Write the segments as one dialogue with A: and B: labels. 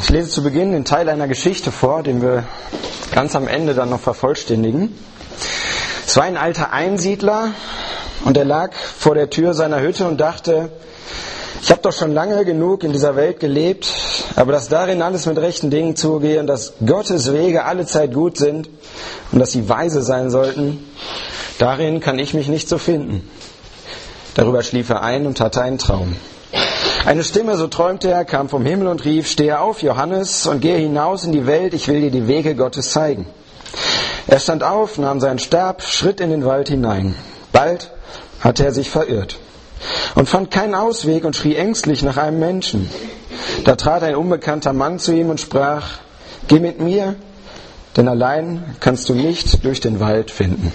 A: Ich lese zu Beginn den Teil einer Geschichte vor, den wir ganz am Ende dann noch vervollständigen. Es war ein alter Einsiedler und er lag vor der Tür seiner Hütte und dachte, ich habe doch schon lange genug in dieser Welt gelebt, aber dass darin alles mit rechten Dingen zugehe und dass Gottes Wege allezeit gut sind und dass sie weise sein sollten, darin kann ich mich nicht so finden. Darüber schlief er ein und hatte einen Traum. Eine Stimme, so träumte er, kam vom Himmel und rief, stehe auf, Johannes, und gehe hinaus in die Welt, ich will dir die Wege Gottes zeigen. Er stand auf, nahm seinen Stab, schritt in den Wald hinein. Bald hatte er sich verirrt und fand keinen Ausweg und schrie ängstlich nach einem Menschen. Da trat ein unbekannter Mann zu ihm und sprach, geh mit mir, denn allein kannst du nicht durch den Wald finden.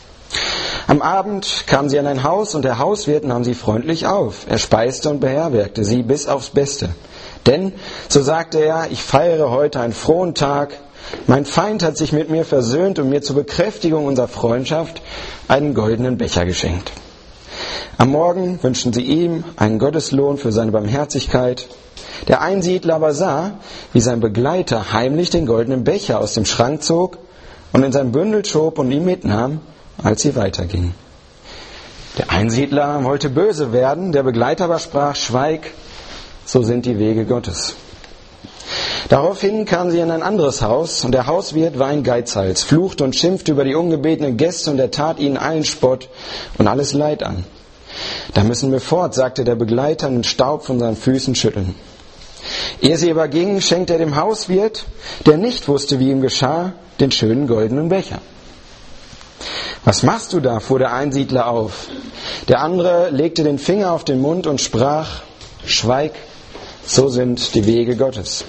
A: Am Abend kamen sie an ein Haus und der Hauswirt nahm sie freundlich auf. Er speiste und beherbergte sie bis aufs Beste. Denn, so sagte er, ich feiere heute einen frohen Tag. Mein Feind hat sich mit mir versöhnt und mir zur Bekräftigung unserer Freundschaft einen goldenen Becher geschenkt. Am Morgen wünschten sie ihm einen Gotteslohn für seine Barmherzigkeit. Der Einsiedler aber sah, wie sein Begleiter heimlich den goldenen Becher aus dem Schrank zog und in sein Bündel schob und ihn mitnahm, als sie weitergingen. Der Einsiedler wollte böse werden, der Begleiter aber sprach, schweig, so sind die Wege Gottes. Daraufhin kamen sie in ein anderes Haus und der Hauswirt war ein Geizhals, fluchte und schimpfte über die ungebetenen Gäste und er tat ihnen allen Spott und alles Leid an. Da müssen wir fort, sagte der Begleiter, und den Staub von seinen Füßen schütteln. Ehe sie aber gingen, schenkte er dem Hauswirt, der nicht wusste, wie ihm geschah, den schönen goldenen Becher. Was machst du da? Fuhr der Einsiedler auf. Der andere legte den Finger auf den Mund und sprach, schweig, so sind die Wege Gottes.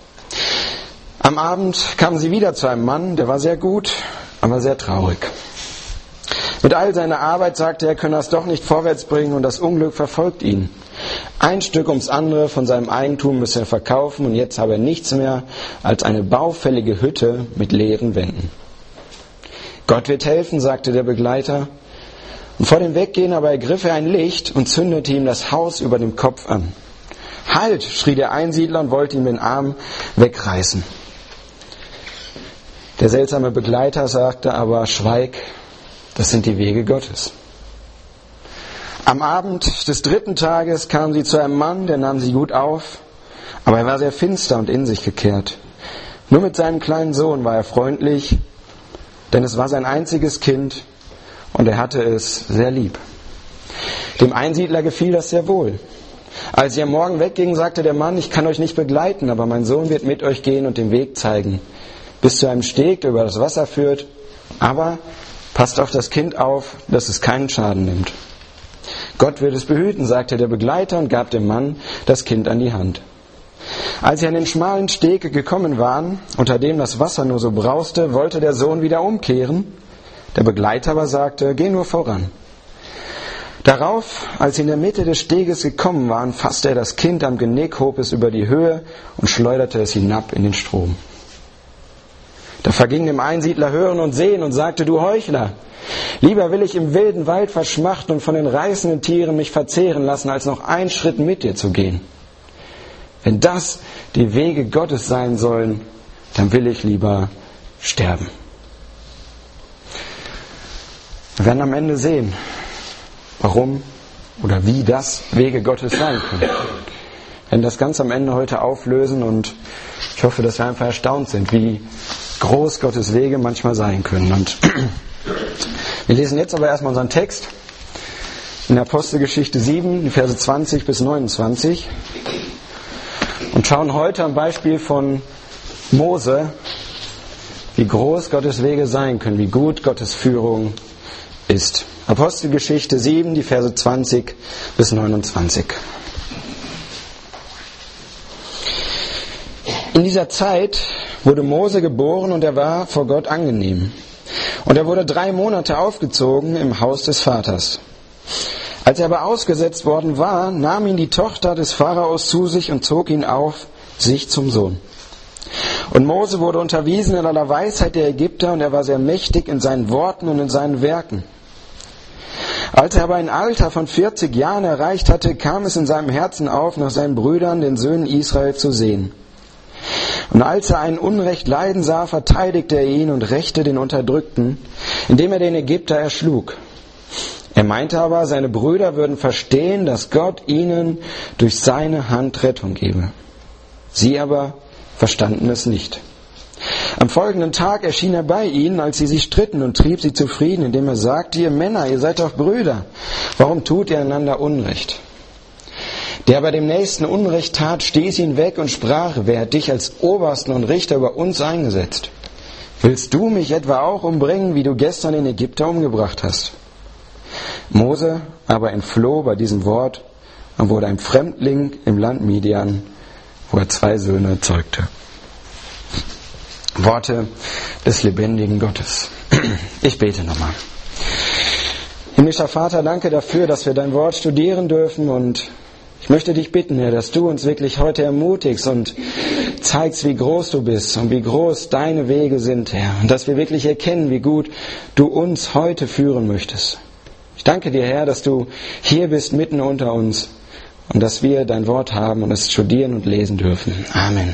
A: Am Abend kamen sie wieder zu einem Mann, der war sehr gut, aber sehr traurig. Mit all seiner Arbeit sagte er, könne er es doch nicht vorwärts bringen und das Unglück verfolgt ihn. Ein Stück ums andere von seinem Eigentum müsse er verkaufen und jetzt habe er nichts mehr als eine baufällige Hütte mit leeren Wänden. Gott wird helfen, sagte der Begleiter. Und vor dem Weggehen aber ergriff er ein Licht und zündete ihm das Haus über dem Kopf an. Halt, schrie der Einsiedler und wollte ihm den Arm wegreißen. Der seltsame Begleiter sagte aber, schweig, das sind die Wege Gottes. Am Abend des 3. Tages kamen sie zu einem Mann, der nahm sie gut auf, aber er war sehr finster und in sich gekehrt. Nur mit seinem kleinen Sohn war er freundlich, denn es war sein einziges Kind und er hatte es sehr lieb. Dem Einsiedler gefiel das sehr wohl. Als sie am Morgen weggingen, sagte der Mann, ich kann euch nicht begleiten, aber mein Sohn wird mit euch gehen und den Weg zeigen, bis zu einem Steg, der über das Wasser führt, aber passt auf das Kind auf, dass es keinen Schaden nimmt. Gott wird es behüten, sagte der Begleiter und gab dem Mann das Kind an die Hand. Als sie an den schmalen Steg gekommen waren, unter dem das Wasser nur so brauste, wollte der Sohn wieder umkehren. Der Begleiter aber sagte, geh nur voran. Darauf, als sie in der Mitte des Steges gekommen waren, fasste er das Kind am Genick, hob es über die Höhe und schleuderte es hinab in den Strom. Da verging dem Einsiedler Hören und Sehen und sagte, du Heuchler, lieber will ich im wilden Wald verschmachten und von den reißenden Tieren mich verzehren lassen, als noch einen Schritt mit dir zu gehen. Wenn das die Wege Gottes sein sollen, dann will ich lieber sterben. Wir werden am Ende sehen, warum oder wie das Wege Gottes sein können. Wir werden das ganz am Ende heute auflösen und ich hoffe, dass wir einfach erstaunt sind, wie groß Gottes Wege manchmal sein können. Und wir lesen jetzt aber erstmal unseren Text in der Apostelgeschichte 7, die Verse 20 bis 29 und schauen heute am Beispiel von Mose, wie groß Gottes Wege sein können, wie gut Gottes Führung ist. Apostelgeschichte 7, die Verse 20 bis 29. In dieser Zeit wurde Mose geboren und er war vor Gott angenehm. Und er wurde 3 Monate aufgezogen im Haus des Vaters. Als er aber ausgesetzt worden war, nahm ihn die Tochter des Pharaos zu sich und zog ihn auf sich zum Sohn. Und Mose wurde unterwiesen in aller Weisheit der Ägypter und er war sehr mächtig in seinen Worten und in seinen Werken. Als er aber ein Alter von 40 Jahren erreicht hatte, kam es in seinem Herzen auf, nach seinen Brüdern, den Söhnen Israel, zu sehen. Und als er ein Unrecht leiden sah, verteidigte er ihn und rächte den Unterdrückten, indem er den Ägypter erschlug. Er meinte aber, seine Brüder würden verstehen, dass Gott ihnen durch seine Hand Rettung gebe. Sie aber verstanden es nicht. Am folgenden Tag erschien er bei ihnen, als sie sich stritten, und trieb sie zufrieden, indem er sagte: Ihr Männer, ihr seid doch Brüder. Warum tut ihr einander Unrecht? Der aber dem Nächsten Unrecht tat, stieß ihn weg und sprach: Wer hat dich als Obersten und Richter über uns eingesetzt? Willst du mich etwa auch umbringen, wie du gestern den Ägypter umgebracht hast? Mose aber entfloh bei diesem Wort und wurde ein Fremdling im Land Midian, wo er 2 Söhne zeugte. Worte des lebendigen Gottes. Ich bete nochmal. Himmlischer Vater, danke dafür, dass wir dein Wort studieren dürfen, und ich möchte dich bitten, Herr, dass du uns wirklich heute ermutigst und zeigst, wie groß du bist und wie groß deine Wege sind, Herr, und dass wir wirklich erkennen, wie gut du uns heute führen möchtest. Ich danke dir, Herr, dass du hier bist, mitten unter uns, und dass wir dein Wort haben und es studieren und lesen dürfen. Amen.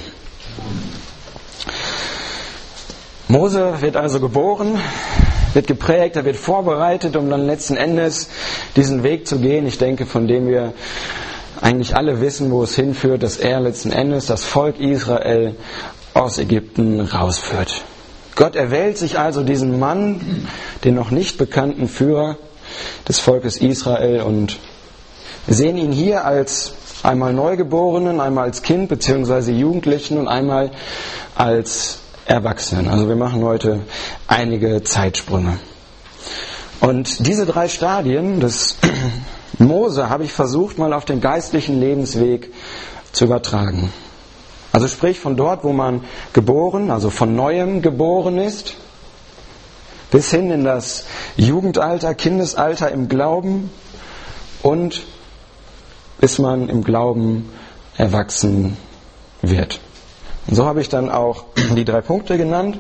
A: Mose wird also geboren, wird geprägt, er wird vorbereitet, um dann letzten Endes diesen Weg zu gehen. Ich denke, von dem wir eigentlich alle wissen, wo es hinführt, dass er letzten Endes das Volk Israel aus Ägypten rausführt. Gott erwählt sich also diesen Mann, den noch nicht bekannten Führer des Volkes Israel, und wir sehen ihn hier als einmal Neugeborenen, einmal als Kind bzw. Jugendlichen und einmal als Erwachsenen. Also wir machen heute einige Zeitsprünge. Und diese 3 Stadien des Mose habe ich versucht, mal auf den geistlichen Lebensweg zu übertragen. Also sprich von dort, wo man geboren, also von Neuem geboren ist, bis hin in das Jugendalter, Kindesalter im Glauben und bis man im Glauben erwachsen wird. Und so habe ich dann auch die 3 Punkte genannt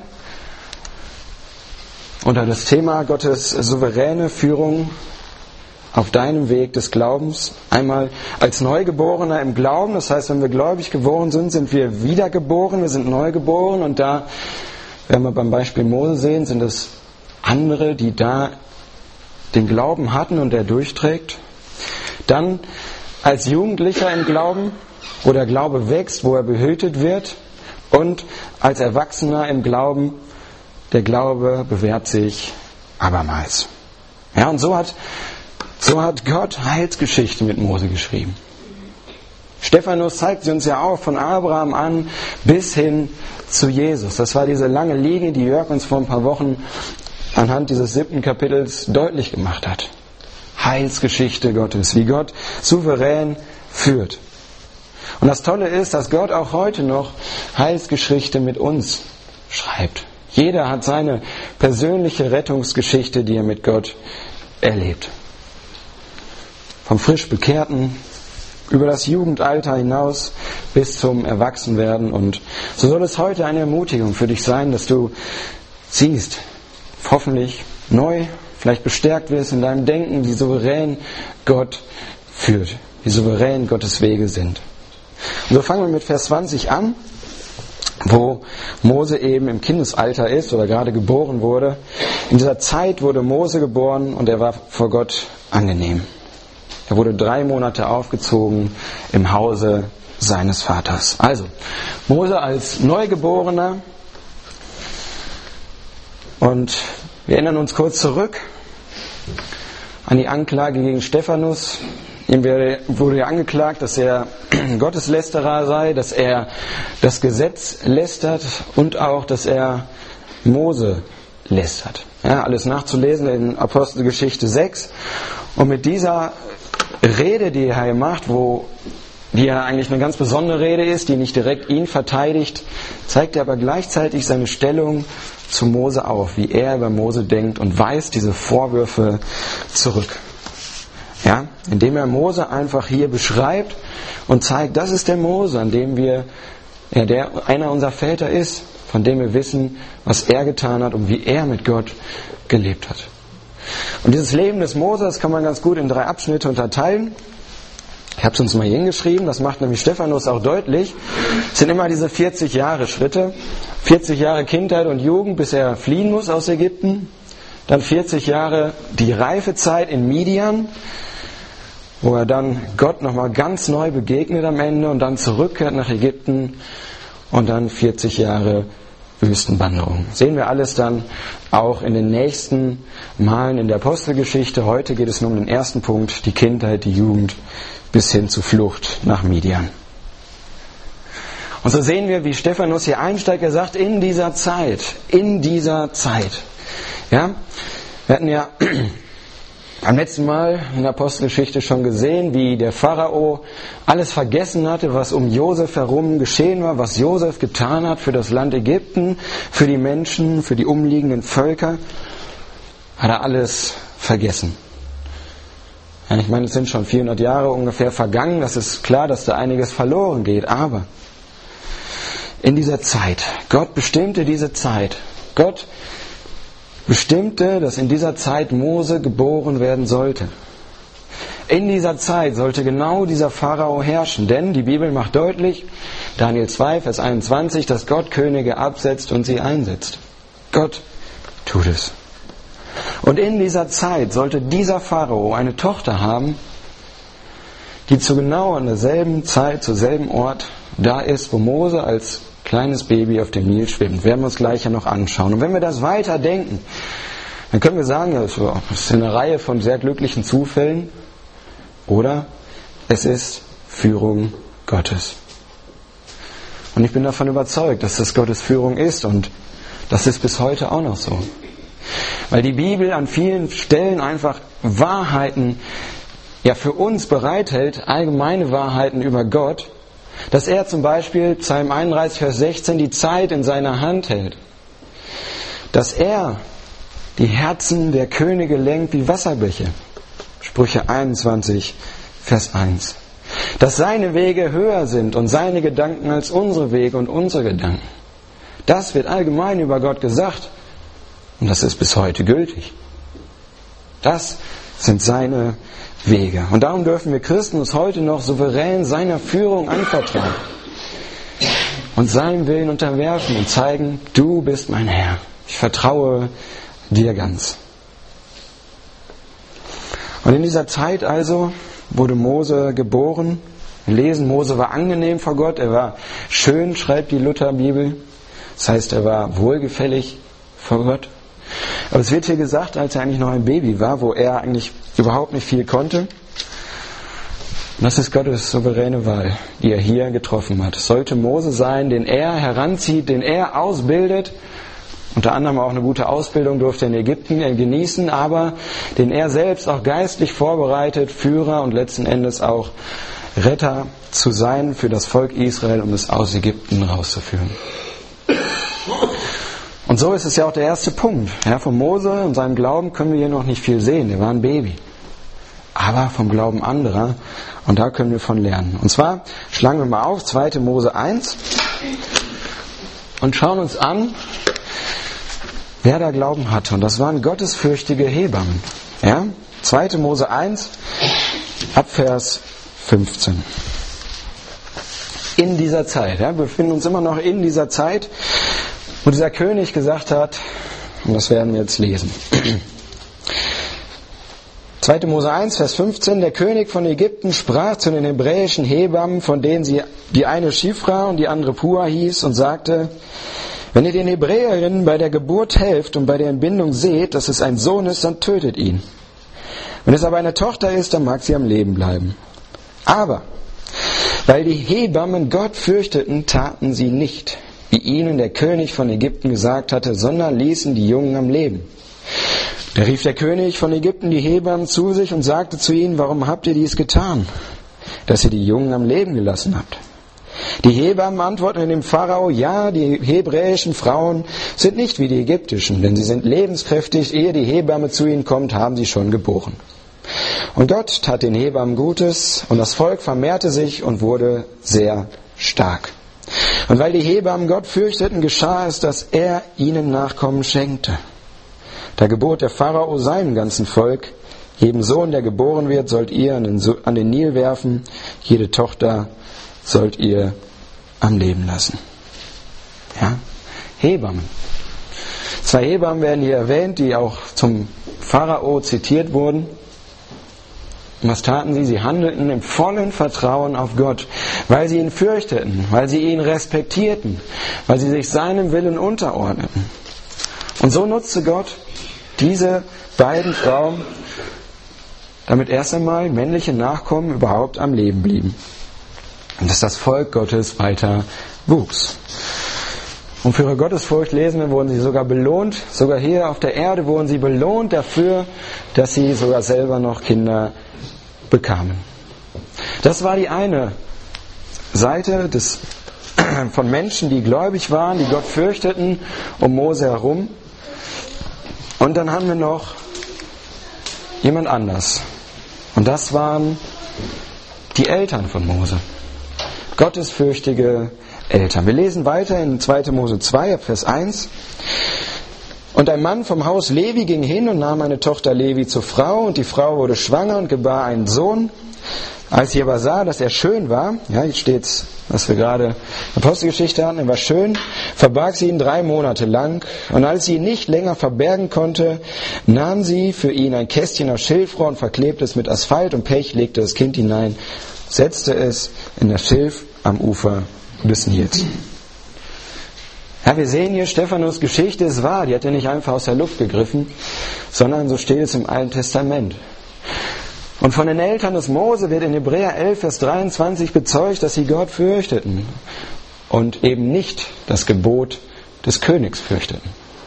A: unter das Thema Gottes souveräne Führung auf deinem Weg des Glaubens. Einmal als Neugeborener im Glauben, das heißt, wenn wir gläubig geboren sind, sind wir wiedergeboren, wir sind neugeboren, und da werden wir beim Beispiel Mose sehen, sind es andere, die da den Glauben hatten und der durchträgt. Dann als Jugendlicher im Glauben, wo der Glaube wächst, wo er behütet wird, und als Erwachsener im Glauben, der Glaube bewährt sich abermals. Ja, und so hat Gott Heilsgeschichte mit Mose geschrieben. Stephanus zeigt sie uns ja auch von Abraham an bis hin zu Jesus. Das war diese lange Linie, die Jörg uns vor ein paar Wochen anhand dieses 7. Kapitels deutlich gemacht hat. Heilsgeschichte Gottes, wie Gott souverän führt. Und das Tolle ist, dass Gott auch heute noch Heilsgeschichte mit uns schreibt. Jeder hat seine persönliche Rettungsgeschichte, die er mit Gott erlebt. Vom frisch Bekehrten über das Jugendalter hinaus bis zum Erwachsenwerden. Und so soll es heute eine Ermutigung für dich sein, dass du siehst, hoffentlich neu, vielleicht bestärkt wirst in deinem Denken, wie souverän Gott führt, wie souverän Gottes Wege sind. Und so fangen wir mit Vers 20 an, wo Mose eben im Kindesalter ist oder gerade geboren wurde. In dieser Zeit wurde Mose geboren und er war vor Gott angenehm. Er wurde 3 Monate aufgezogen im Hause seines Vaters. Also, Mose als Neugeborener. Und wir erinnern uns kurz zurück an die Anklage gegen Stephanus. Ihm wurde ja angeklagt, dass er Gotteslästerer sei, dass er das Gesetz lästert und auch, dass er Mose lästert. Ja, alles nachzulesen in Apostelgeschichte 6. Und mit dieser Rede, die er hier macht, die ja eigentlich eine ganz besondere Rede ist, die nicht direkt ihn verteidigt, zeigt er aber gleichzeitig seine Stellung zu Mose auf, wie er über Mose denkt, und weist diese Vorwürfe zurück. Ja, indem er Mose einfach hier beschreibt und zeigt, das ist der Mose, an dem der einer unserer Väter ist, von dem wir wissen, was er getan hat und wie er mit Gott gelebt hat. Und dieses Leben des Mose, das kann man ganz gut in 3 Abschnitte unterteilen. Ich habe es uns mal hier hingeschrieben, das macht nämlich Stephanus auch deutlich. Es sind immer diese 40 Jahre Schritte. 40 Jahre Kindheit und Jugend, bis er fliehen muss aus Ägypten. Dann 40 Jahre die Reifezeit in Midian, wo er dann Gott nochmal ganz neu begegnet am Ende und dann zurückkehrt nach Ägypten. Und dann 40 Jahre Wüstenwanderung. Sehen wir alles dann auch in den nächsten Malen in der Apostelgeschichte. Heute geht es nur um den ersten Punkt, die Kindheit, die Jugend, bis hin zur Flucht nach Midian. Und so sehen wir, wie Stephanus hier einsteigt. Er sagt, in dieser Zeit. Ja, wir hatten ja beim letzten Mal in der Apostelgeschichte schon gesehen, wie der Pharao alles vergessen hatte, was um Josef herum geschehen war, was Josef getan hat für das Land Ägypten, für die Menschen, für die umliegenden Völker. Hat er alles vergessen. Ja, ich meine, es sind schon 400 Jahre ungefähr vergangen. Das ist klar, dass da einiges verloren geht. Aber in dieser Zeit, Gott bestimmte diese Zeit. Gott bestimmte, dass in dieser Zeit Mose geboren werden sollte. In dieser Zeit sollte genau dieser Pharao herrschen, denn die Bibel macht deutlich, Daniel 2, Vers 21, dass Gott Könige absetzt und sie einsetzt. Gott tut es. Und in dieser Zeit sollte dieser Pharao eine Tochter haben, die zu genau an derselben Zeit, zur selben Ort da ist, wo Mose als kleines Baby auf dem Nil schwimmt. Werden wir uns gleich ja noch anschauen. Und wenn wir das weiter denken, dann können wir sagen, das ist eine Reihe von sehr glücklichen Zufällen. Oder es ist Führung Gottes. Und ich bin davon überzeugt, dass das Gottes Führung ist. Und das ist bis heute auch noch so. Weil die Bibel an vielen Stellen einfach Wahrheiten ja für uns bereithält, allgemeine Wahrheiten über Gott, dass er zum Beispiel, Psalm 31, Vers 16, die Zeit in seiner Hand hält. Dass er die Herzen der Könige lenkt wie Wasserbäche. Sprüche 21, Vers 1. Dass seine Wege höher sind und seine Gedanken als unsere Wege und unsere Gedanken. Das wird allgemein über Gott gesagt. Und das ist bis heute gültig. Das sind seine Wege. Und darum dürfen wir Christen uns heute noch souverän seiner Führung anvertrauen und seinem Willen unterwerfen und zeigen, du bist mein Herr. Ich vertraue dir ganz. Und in dieser Zeit also wurde Mose geboren. Wir lesen, Mose war angenehm vor Gott, er war schön, schreibt die Lutherbibel. Das heißt, er war wohlgefällig vor Gott. Aber es wird hier gesagt, als er eigentlich noch ein Baby war, wo er eigentlich überhaupt nicht viel konnte. Und das ist Gottes souveräne Wahl, die er hier getroffen hat. Es sollte Mose sein, den er heranzieht, den er ausbildet. Unter anderem auch eine gute Ausbildung durfte er in Ägypten genießen, aber den er selbst auch geistlich vorbereitet, Führer und letzten Endes auch Retter zu sein für das Volk Israel, um es aus Ägypten rauszuführen. Und so ist es ja auch der erste Punkt. Ja, von Mose und seinem Glauben können wir hier noch nicht viel sehen. Er war ein Baby. Aber vom Glauben anderer. Und da können wir von lernen. Und zwar schlagen wir mal auf 2. Mose 1 und schauen uns an, wer da Glauben hatte. Und das waren gottesfürchtige Hebammen. Ja? 2. Mose 1 ab Vers 15. In dieser Zeit. Ja? Wir befinden uns immer noch in dieser Zeit, wo dieser König gesagt hat, und das werden wir jetzt lesen. 2. Mose 1, Vers 15, der König von Ägypten sprach zu den hebräischen Hebammen, von denen die eine Shifra und die andere Pua hieß, und sagte, wenn ihr den Hebräerinnen bei der Geburt helft und bei der Entbindung seht, dass es ein Sohn ist, dann tötet ihn. Wenn es aber eine Tochter ist, dann mag sie am Leben bleiben. Aber, weil die Hebammen Gott fürchteten, taten sie nicht, wie ihnen der König von Ägypten gesagt hatte, sondern ließen die Jungen am Leben. Da rief der König von Ägypten die Hebammen zu sich und sagte zu ihnen, warum habt ihr dies getan, dass ihr die Jungen am Leben gelassen habt? Die Hebammen antworteten dem Pharao, ja, die hebräischen Frauen sind nicht wie die ägyptischen, denn sie sind lebenskräftig, ehe die Hebamme zu ihnen kommt, haben sie schon geboren. Und Gott tat den Hebammen Gutes, und das Volk vermehrte sich und wurde sehr stark. Und weil die Hebammen Gott fürchteten, geschah es, dass er ihnen Nachkommen schenkte. Da gebot der Pharao seinem ganzen Volk Jedem Sohn, der geboren wird, sollt ihr an den Nil werfen. Jede Tochter sollt ihr am Leben lassen. Ja? Hebammen. 2 Hebammen werden hier erwähnt, die auch zum Pharao zitiert wurden. Und was taten sie? Sie handelten im vollen Vertrauen auf Gott, weil sie ihn fürchteten, weil sie ihn respektierten, weil sie sich seinem Willen unterordneten. Und so nutzte Gott diese beiden Frauen, damit erst einmal männliche Nachkommen überhaupt am Leben blieben. Und dass das Volk Gottes weiter wuchs. Und für ihre Gottesfurcht, lesen wir, wurden sie sogar belohnt. Sogar hier auf der Erde wurden sie belohnt dafür, dass sie sogar selber noch Kinder bekamen. Das war die eine Seite von Menschen, die gläubig waren, die Gott fürchteten, um Mose herum. Und dann haben wir noch jemand anders. Und das waren die Eltern von Mose. Gottesfürchtige Eltern. Wir lesen weiter in 2. Mose 2, Vers 1. Und ein Mann vom Haus Levi ging hin und nahm eine Tochter Levi zur Frau, und die Frau wurde schwanger und gebar einen Sohn. Als sie aber sah, dass er schön war, ja, hier steht's, was wir gerade in der Apostelgeschichte hatten, er war schön, verbarg sie ihn 3 Monate lang, und als sie ihn nicht länger verbergen konnte, nahm sie für ihn ein Kästchen aus Schilfrohr und verklebte es mit Asphalt und Pech, legte das Kind hinein, setzte es in das Schilf am Ufer des Nils. Ja, wir sehen hier, Stephanus' Geschichte ist wahr, die hat er nicht einfach aus der Luft gegriffen, sondern so steht es im Alten Testament. Und von den Eltern des Mose wird in Hebräer 11, Vers 23 bezeugt, dass sie Gott fürchteten und eben nicht das Gebot des Königs fürchteten.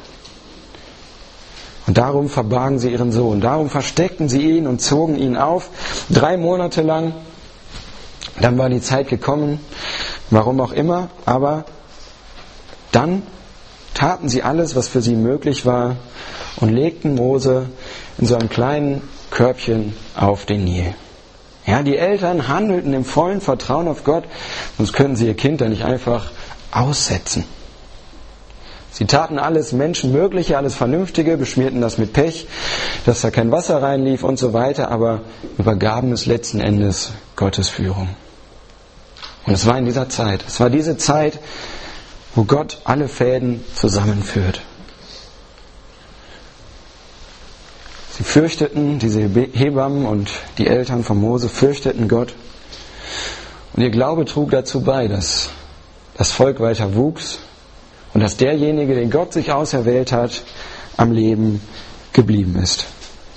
A: Und darum verbargen sie ihren Sohn, darum versteckten sie ihn und zogen ihn auf, 3 Monate lang. Dann war die Zeit gekommen, warum auch immer, aber dann taten sie alles, was für sie möglich war, und legten Mose in so einem kleinen Körbchen auf den Nil. Ja, die Eltern handelten im vollen Vertrauen auf Gott, sonst könnten sie ihr Kind da nicht einfach aussetzen. Sie taten alles Menschenmögliche, alles Vernünftige, beschmierten das mit Pech, dass da kein Wasser reinlief und so weiter, aber übergaben es letzten Endes Gottes Führung. Und es war in dieser Zeit, es war diese Zeit, wo Gott alle Fäden zusammenführt. Sie fürchteten, diese Hebammen und die Eltern von Mose fürchteten Gott. Und ihr Glaube trug dazu bei, dass das Volk weiter wuchs und dass derjenige, den Gott sich auserwählt hat, am Leben geblieben ist.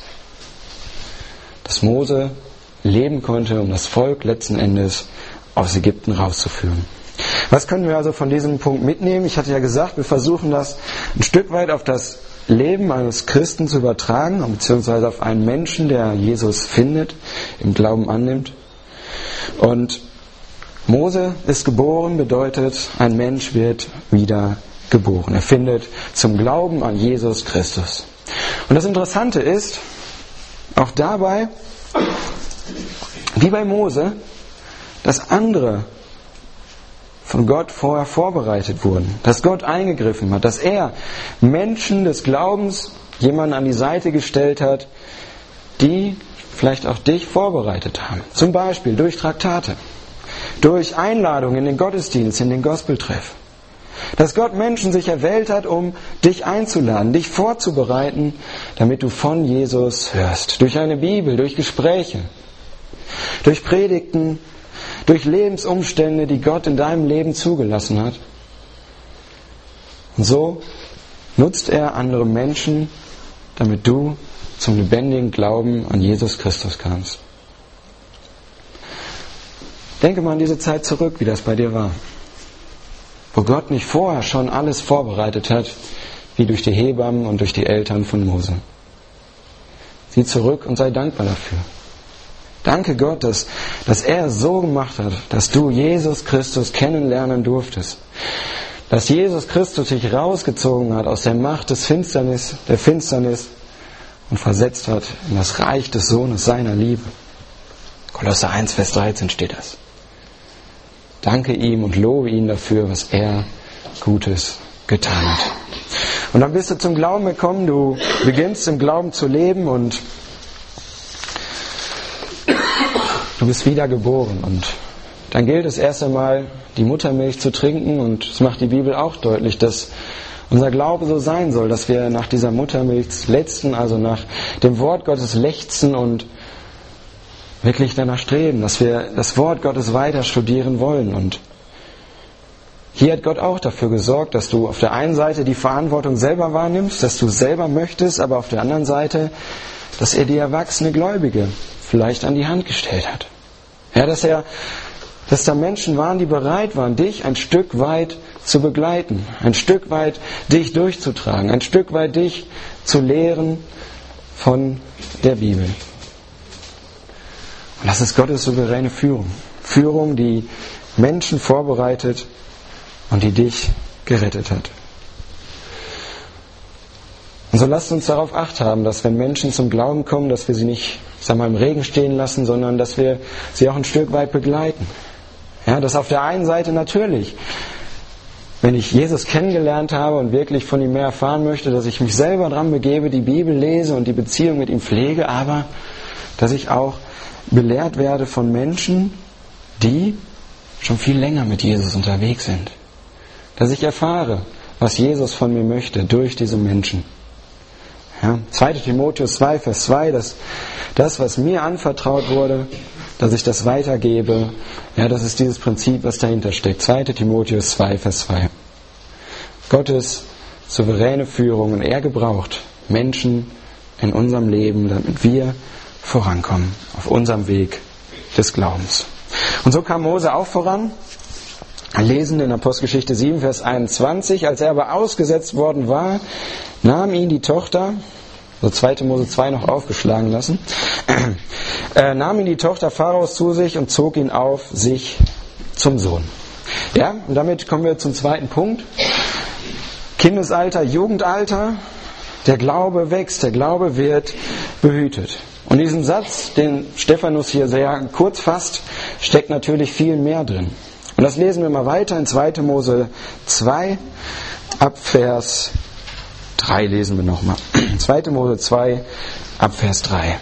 A: Dass Mose leben konnte, um das Volk letzten Endes aus Ägypten rauszuführen. Was können wir also von diesem Punkt mitnehmen? Ich hatte ja gesagt, wir versuchen das ein Stück weit auf das Leben eines Christen zu übertragen, beziehungsweise auf einen Menschen, der Jesus findet, im Glauben annimmt. Und Mose ist geboren, bedeutet, ein Mensch wird wieder geboren. Er findet zum Glauben an Jesus Christus. Und das Interessante ist, auch dabei, wie bei Mose, dass andere von Gott vorher vorbereitet wurden, dass Gott eingegriffen hat, dass er Menschen des Glaubens jemanden an die Seite gestellt hat, die vielleicht auch dich vorbereitet haben. Zum Beispiel durch Traktate, durch Einladungen in den Gottesdienst, in den Gospeltreff. Dass Gott Menschen sich erwählt hat, um dich einzuladen, dich vorzubereiten, damit du von Jesus hörst. Durch eine Bibel, durch Gespräche, durch Predigten, durch Lebensumstände, die Gott in deinem Leben zugelassen hat. Und so nutzt er andere Menschen, damit du zum lebendigen Glauben an Jesus Christus kannst. Denke mal an diese Zeit zurück, wie das bei dir war. Wo Gott nicht vorher schon alles vorbereitet hat, wie durch die Hebammen und durch die Eltern von Mose. Sieh zurück und sei dankbar dafür. Danke Gott, dass er es so gemacht hat, dass du Jesus Christus kennenlernen durftest. Dass Jesus Christus dich rausgezogen hat aus der Macht der Finsternis und versetzt hat in das Reich des Sohnes seiner Liebe. Kolosser 1, Vers 13 steht das. Danke ihm und lobe ihn dafür, was er Gutes getan hat. Und dann bist du zum Glauben gekommen, du beginnst im Glauben zu leben und bist wiedergeboren. Und dann gilt es erst einmal, die Muttermilch zu trinken. Und das macht die Bibel auch deutlich, dass unser Glaube so sein soll, dass wir nach dieser Muttermilch lechzen, also nach dem Wort Gottes lechzen und wirklich danach streben, dass wir das Wort Gottes weiter studieren wollen. Und hier hat Gott auch dafür gesorgt, dass du auf der einen Seite die Verantwortung selber wahrnimmst, dass du selber möchtest, aber auf der anderen Seite, dass er die erwachsene Gläubige vielleicht an die Hand gestellt hat. Ja, dass da Menschen waren, die bereit waren, dich ein Stück weit zu begleiten, ein Stück weit dich durchzutragen, ein Stück weit dich zu lehren von der Bibel. Und das ist Gottes souveräne Führung. Führung, die Menschen vorbereitet und die dich gerettet hat. Und so lasst uns darauf Acht haben, dass wenn Menschen zum Glauben kommen, dass wir sie nicht, im Regen stehen lassen, sondern dass wir sie auch ein Stück weit begleiten. Ja, dass auf der einen Seite natürlich, wenn ich Jesus kennengelernt habe und wirklich von ihm mehr erfahren möchte, dass ich mich selber dran begebe, die Bibel lese und die Beziehung mit ihm pflege, aber dass ich auch belehrt werde von Menschen, die schon viel länger mit Jesus unterwegs sind. Dass ich erfahre, was Jesus von mir möchte durch diese Menschen. Ja, 2. Timotheus 2, Vers 2, dass das, was mir anvertraut wurde, dass ich das weitergebe. Ja, das ist dieses Prinzip, was dahinter steckt. 2. Timotheus 2, Vers 2. Gottes souveräne Führung, und er gebraucht Menschen in unserem Leben, damit wir vorankommen auf unserem Weg des Glaubens. Und so kam Mose auch voran. Wir lesen in Apostelgeschichte 7, Vers 21, als er aber ausgesetzt worden war, nahm ihn die Tochter, so 2. Mose 2 noch aufgeschlagen lassen, nahm ihn die Tochter Pharaos zu sich und zog ihn auf sich zum Sohn. Ja, und damit kommen wir zum zweiten Punkt. Kindesalter, Jugendalter, der Glaube wächst, der Glaube wird behütet. Und in diesem Satz, den Stephanus hier sehr kurz fasst, steckt natürlich viel mehr drin. Und das lesen wir mal weiter in 2. Mose 2, ab Vers 3 lesen wir nochmal. 2. Mose 2, ab Vers 3.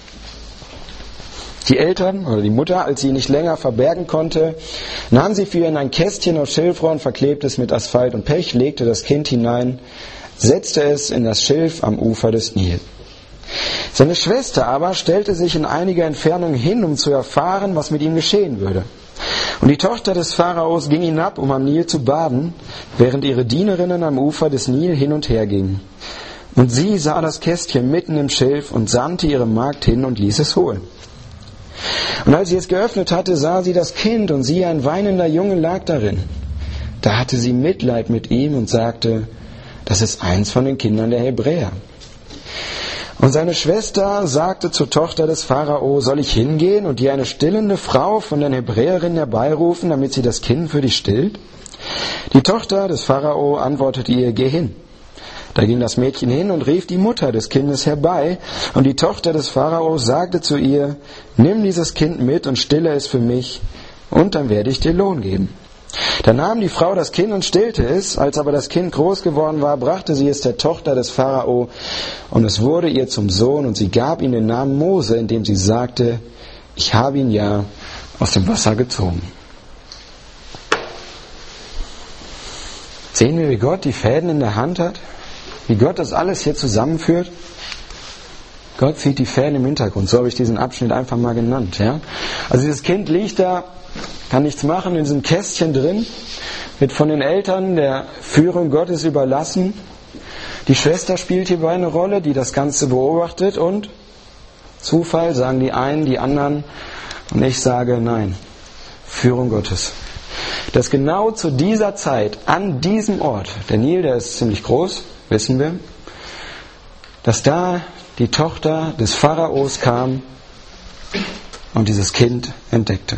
A: Die Eltern oder die Mutter, als sie ihn nicht länger verbergen konnte, nahm sie für ihn ein Kästchen aus Schilfrohr und verklebte es mit Asphalt und Pech, legte das Kind hinein, setzte es in das Schilf am Ufer des Nil. Seine Schwester aber stellte sich in einiger Entfernung hin, um zu erfahren, was mit ihm geschehen würde. Und die Tochter des Pharaos ging hinab, um am Nil zu baden, während ihre Dienerinnen am Ufer des Nil hin und her gingen. Und sie sah das Kästchen mitten im Schilf und sandte ihre Magd hin und ließ es holen. Und als sie es geöffnet hatte, sah sie das Kind, und siehe, ein weinender Junge lag darin. Da hatte sie Mitleid mit ihm und sagte, das ist eins von den Kindern der Hebräer. Und seine Schwester sagte zur Tochter des Pharao, soll ich hingehen und dir eine stillende Frau von den Hebräerinnen herbeirufen, damit sie das Kind für dich stillt? Die Tochter des Pharao antwortete ihr, geh hin. Da ging das Mädchen hin und rief die Mutter des Kindes herbei, und die Tochter des Pharao sagte zu ihr, nimm dieses Kind mit und stille es für mich, und dann werde ich dir Lohn geben. Da nahm die Frau das Kind und stillte es. Als aber das Kind groß geworden war, brachte sie es der Tochter des Pharao, und es wurde ihr zum Sohn, und sie gab ihm den Namen Mose, indem sie sagte, ich habe ihn ja aus dem Wasser gezogen. Sehen wir, wie Gott die Fäden in der Hand hat? Wie Gott das alles hier zusammenführt? Gott zieht die Fäden im Hintergrund. So habe ich diesen Abschnitt einfach mal genannt. Ja? Also dieses Kind liegt da, kann nichts machen, in diesem Kästchen drin, wird von den Eltern der Führung Gottes überlassen. Die Schwester spielt hierbei eine Rolle, die das Ganze beobachtet, und Zufall, sagen die einen, die anderen, und ich sage nein, Führung Gottes. Dass genau zu dieser Zeit, an diesem Ort, der Nil, der ist ziemlich groß, wissen wir, dass da die Tochter des Pharaos kam und dieses Kind entdeckte.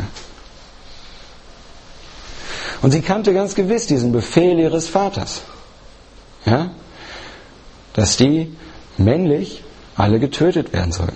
A: Und sie kannte ganz gewiss diesen Befehl ihres Vaters, ja, dass die männlich alle getötet werden sollten.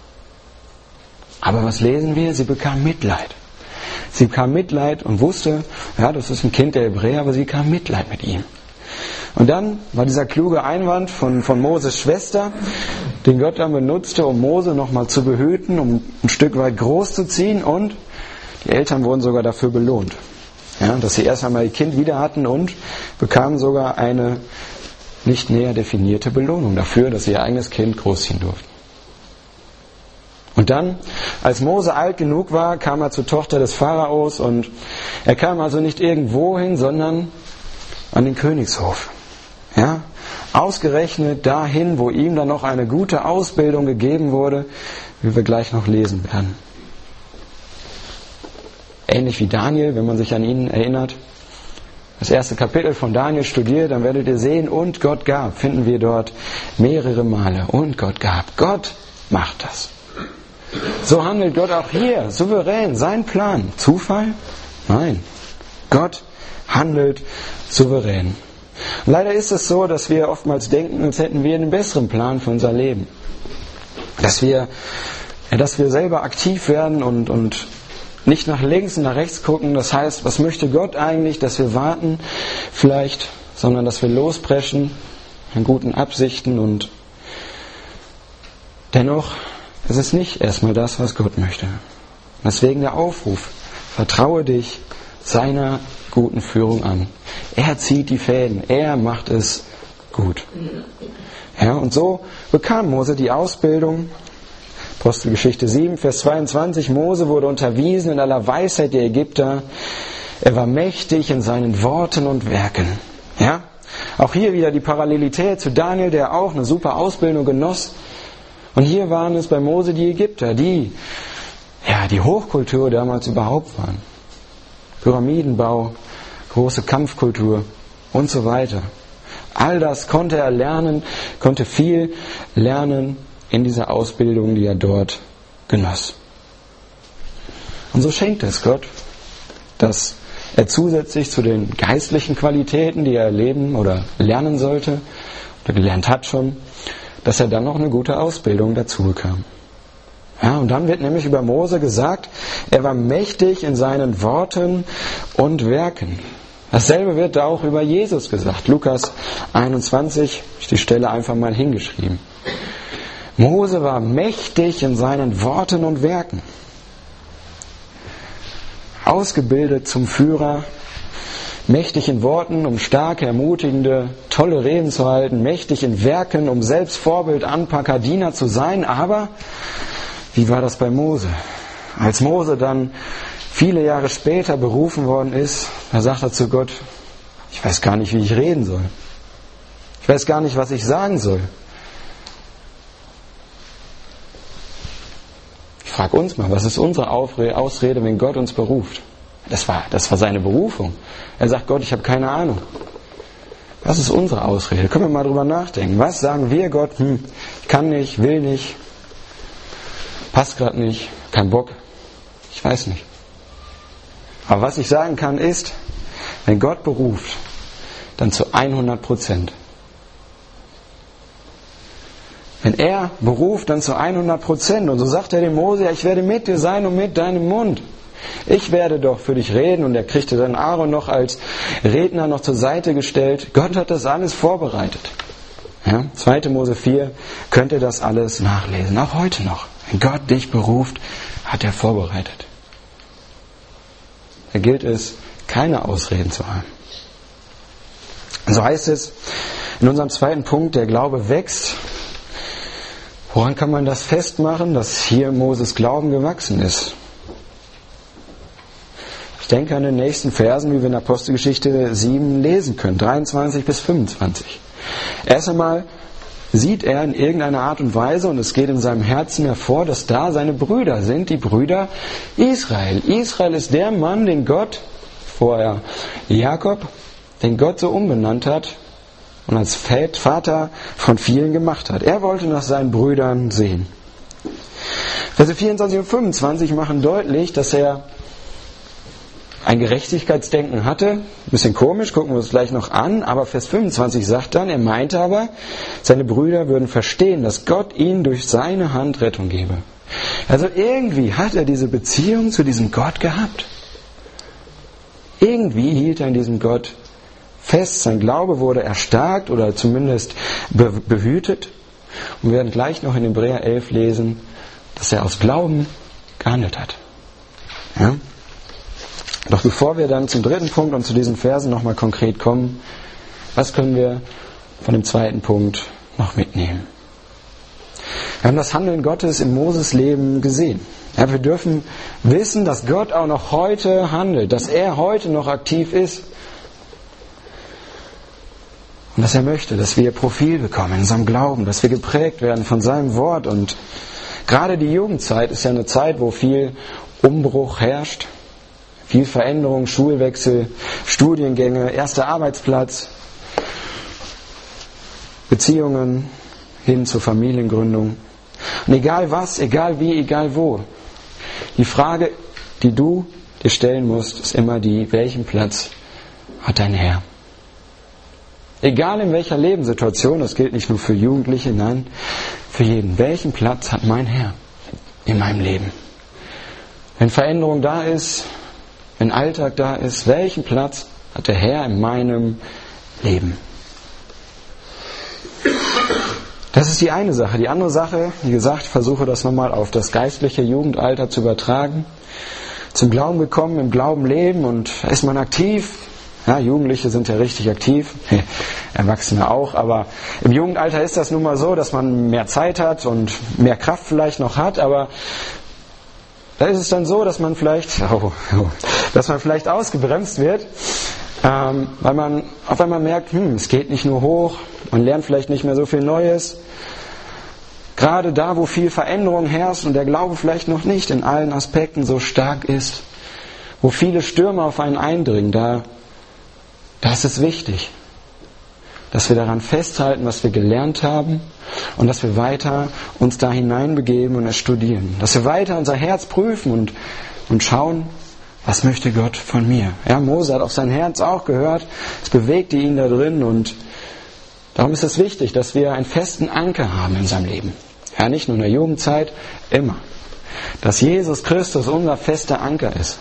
A: Aber was lesen wir? Sie bekam Mitleid. Sie bekam Mitleid und wusste, ja, das ist ein Kind der Hebräer, aber sie bekam Mitleid mit ihm. Und dann war dieser kluge Einwand von Moses Schwester, den Gott dann benutzte, um Mose nochmal zu behüten, um ein Stück weit groß zu ziehen, und die Eltern wurden sogar dafür belohnt. Ja, dass sie erst einmal ihr Kind wieder hatten und bekamen sogar eine nicht näher definierte Belohnung dafür, dass sie ihr eigenes Kind großziehen durften. Und dann, als Mose alt genug war, kam er zur Tochter des Pharaos, und er kam also nicht irgendwo hin, sondern an den Königshof. Ja, ausgerechnet dahin, wo ihm dann noch eine gute Ausbildung gegeben wurde, wie wir gleich noch lesen werden. Ähnlich wie Daniel, wenn man sich an ihn erinnert. Das erste Kapitel von Daniel studiert, dann werdet ihr sehen, und Gott gab, finden wir dort mehrere Male. Und Gott gab. Gott macht das. So handelt Gott auch hier, souverän, sein Plan. Zufall? Nein. Gott handelt souverän. Und leider ist es so, dass wir oftmals denken, als hätten wir einen besseren Plan für unser Leben. Dass wir selber aktiv werden und nicht nach links und nach rechts gucken. Das heißt, was möchte Gott eigentlich, dass wir warten vielleicht, sondern dass wir lospreschen in guten Absichten, und dennoch ist es nicht erstmal das, was Gott möchte. Deswegen der Aufruf: Vertraue dich seiner guten Führung an. Er zieht die Fäden, er macht es gut. Ja, und so bekam Mose die Ausbildung. Apostelgeschichte 7, Vers 22, Mose wurde unterwiesen in aller Weisheit der Ägypter. Er war mächtig in seinen Worten und Werken. Ja? Auch hier wieder die Parallelität zu Daniel, der auch eine super Ausbildung genoss. Und hier waren es bei Mose die Ägypter, die Hochkultur damals überhaupt waren. Pyramidenbau, große Kampfkultur und so weiter. All das konnte er lernen, konnte viel lernen in dieser Ausbildung, die er dort genoss. Und so schenkt es Gott, dass er zusätzlich zu den geistlichen Qualitäten, die er erleben oder lernen sollte, oder gelernt hat schon, dass er dann noch eine gute Ausbildung dazu bekam. Ja, und dann wird nämlich über Mose gesagt, er war mächtig in seinen Worten und Werken. Dasselbe wird auch über Jesus gesagt. Lukas 21, ich die Stelle einfach mal hingeschrieben. Mose war mächtig in seinen Worten und Werken. Ausgebildet zum Führer, mächtig in Worten, um starke, ermutigende, tolle Reden zu halten, mächtig in Werken, um selbst Vorbild, Anpacker, Diener zu sein. Aber wie war das bei Mose? Als Mose dann viele Jahre später berufen worden ist, da sagt er zu Gott: Ich weiß gar nicht, wie ich reden soll. Ich weiß gar nicht, was ich sagen soll. Ich frage uns mal, was ist unsere Ausrede, wenn Gott uns beruft? Das war seine Berufung. Er sagt: Gott, ich habe keine Ahnung. Was ist unsere Ausrede? Können wir mal drüber nachdenken. Was sagen wir Gott? Ich kann nicht, will nicht, passt gerade nicht, kein Bock. Ich weiß nicht. Aber was ich sagen kann ist, wenn Gott beruft, dann zu 100%. Wenn er beruft, dann zu 100%. Und so sagt er dem Mose: Ja, ich werde mit dir sein und mit deinem Mund. Ich werde doch für dich reden. Und er kriegte dann Aaron noch als Redner noch zur Seite gestellt. Gott hat das alles vorbereitet. Ja, 2. Mose 4 könnt ihr das alles nachlesen. Auch heute noch. Wenn Gott dich beruft, hat er vorbereitet. Da gilt es, keine Ausreden zu haben. So heißt es in unserem zweiten Punkt, der Glaube wächst. Woran kann man das festmachen, dass hier Moses Glauben gewachsen ist? Ich denke an den nächsten Versen, wie wir in Apostelgeschichte 7 lesen können, 23 bis 25. Erst einmal sieht er in irgendeiner Art und Weise, und es geht in seinem Herzen hervor, dass da seine Brüder sind, die Brüder Israel. Israel ist der Mann, den Gott, vorher Jakob, den Gott so umbenannt hat und als Vater von vielen gemacht hat. Er wollte nach seinen Brüdern sehen. Verse 24 und 25 machen deutlich, dass er ein Gerechtigkeitsdenken hatte. Ein bisschen komisch, gucken wir uns gleich noch an. Aber Vers 25 sagt dann, er meinte aber, seine Brüder würden verstehen, dass Gott ihnen durch seine Hand Rettung gebe. Also irgendwie hat er diese Beziehung zu diesem Gott gehabt. Irgendwie hielt er an diesem Gott fest. Sein Glaube wurde erstarkt oder zumindest behütet. Und wir werden gleich noch in Hebräer 11 lesen, dass er aus Glauben gehandelt hat. Ja? Doch bevor wir dann zum dritten Punkt und zu diesen Versen nochmal konkret kommen, was können wir von dem zweiten Punkt noch mitnehmen? Wir haben das Handeln Gottes in Moses Leben gesehen. Ja, wir dürfen wissen, dass Gott auch noch heute handelt, dass er heute noch aktiv ist. Und dass er möchte, dass wir Profil bekommen in unserem Glauben, dass wir geprägt werden von seinem Wort. Und gerade die Jugendzeit ist ja eine Zeit, wo viel Umbruch herrscht, viel Veränderung, Schulwechsel, Studiengänge, erster Arbeitsplatz, Beziehungen hin zur Familiengründung. Und egal was, egal wie, egal wo, die Frage, die du dir stellen musst, ist immer die, welchen Platz hat dein Herr? Egal in welcher Lebenssituation, das gilt nicht nur für Jugendliche, nein, für jeden. Welchen Platz hat mein Herr in meinem Leben? Wenn Veränderung da ist, wenn Alltag da ist, welchen Platz hat der Herr in meinem Leben? Das ist die eine Sache. Die andere Sache, wie gesagt, ich versuche das nochmal auf das geistliche Jugendalter zu übertragen. Zum Glauben gekommen, im Glauben leben und da ist man aktiv. Ja, Jugendliche sind ja richtig aktiv, Erwachsene auch, aber im Jugendalter ist das nun mal so, dass man mehr Zeit hat und mehr Kraft vielleicht noch hat, aber da ist es dann so, dass man vielleicht ausgebremst wird, weil man auf einmal merkt, es geht nicht nur hoch, man lernt vielleicht nicht mehr so viel Neues. Gerade da, wo viel Veränderung herrscht und der Glaube vielleicht noch nicht in allen Aspekten so stark ist, wo viele Stürme auf einen eindringen, da ist es wichtig, dass wir daran festhalten, was wir gelernt haben und dass wir weiter uns da hineinbegeben und es studieren. Dass wir weiter unser Herz prüfen und schauen, was möchte Gott von mir. Ja, Mose hat auf sein Herz auch gehört, es bewegte ihn da drin und darum ist es wichtig, dass wir einen festen Anker haben in seinem Leben. Ja, nicht nur in der Jugendzeit, immer. Dass Jesus Christus unser fester Anker ist.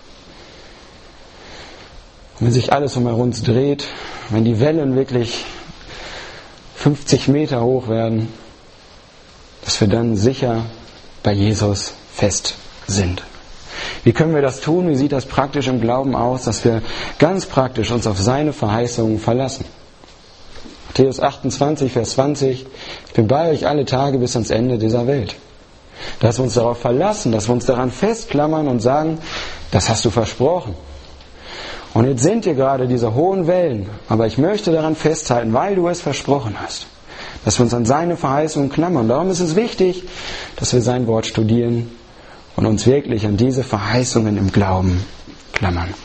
A: Und wenn sich alles um uns dreht, wenn die Wellen wirklich 50 Meter hoch werden, dass wir dann sicher bei Jesus fest sind. Wie können wir das tun? Wie sieht das praktisch im Glauben aus? Dass wir ganz praktisch uns auf seine Verheißungen verlassen. Matthäus 28, Vers 20. Ich bin bei euch alle Tage bis ans Ende dieser Welt. Dass wir uns darauf verlassen, dass wir uns daran festklammern und sagen, das hast du versprochen. Und jetzt sind hier gerade diese hohen Wellen, aber ich möchte daran festhalten, weil du es versprochen hast, dass wir uns an seine Verheißungen klammern. Darum ist es wichtig, dass wir sein Wort studieren und uns wirklich an diese Verheißungen im Glauben klammern.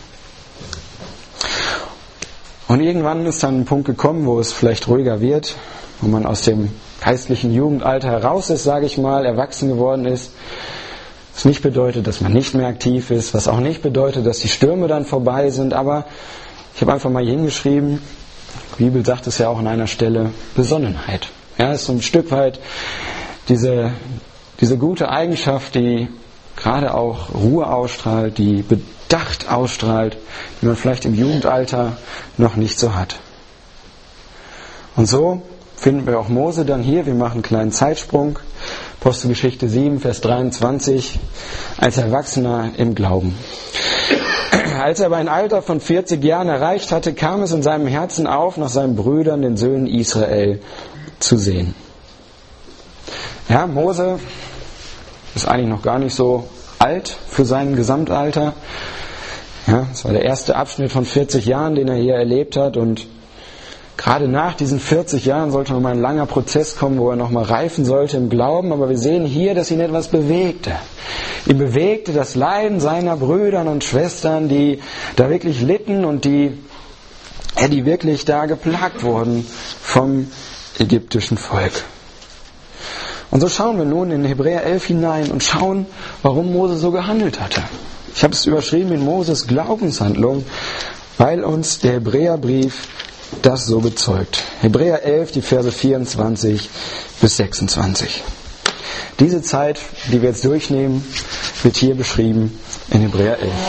A: Und irgendwann ist dann ein Punkt gekommen, wo es vielleicht ruhiger wird, wo man aus dem geistlichen Jugendalter heraus ist, sage ich mal, erwachsen geworden ist. Was nicht bedeutet, dass man nicht mehr aktiv ist, was auch nicht bedeutet, dass die Stürme dann vorbei sind, aber ich habe einfach mal hier hingeschrieben, die Bibel sagt es ja auch an einer Stelle, Besonnenheit. Ja, ist so ein Stück weit diese gute Eigenschaft, die gerade auch Ruhe ausstrahlt, die Bedacht ausstrahlt, die man vielleicht im Jugendalter noch nicht so hat. Und so finden wir auch Mose dann hier, wir machen einen kleinen Zeitsprung, Apostelgeschichte 7, Vers 23, als Erwachsener im Glauben. Als er aber ein Alter von 40 Jahren erreicht hatte, kam es in seinem Herzen auf, nach seinen Brüdern, den Söhnen Israel, zu sehen. Ja, Mose ist eigentlich noch gar nicht so alt für sein Gesamtalter. Ja, das war der erste Abschnitt von 40 Jahren, den er hier erlebt hat und gerade nach diesen 40 Jahren sollte nochmal ein langer Prozess kommen, wo er nochmal reifen sollte im Glauben. Aber wir sehen hier, dass ihn etwas bewegte. Ihn bewegte das Leiden seiner Brüder und Schwestern, die da wirklich litten und die wirklich da geplagt wurden vom ägyptischen Volk. Und so schauen wir nun in Hebräer 11 hinein und schauen, warum Mose so gehandelt hatte. Ich habe es überschrieben in Moses Glaubenshandlung, weil uns der Hebräerbrief das so bezeugt. Hebräer 11, die Verse 24 bis 26. Diese Zeit, die wir jetzt durchnehmen, wird hier beschrieben in Hebräer 11.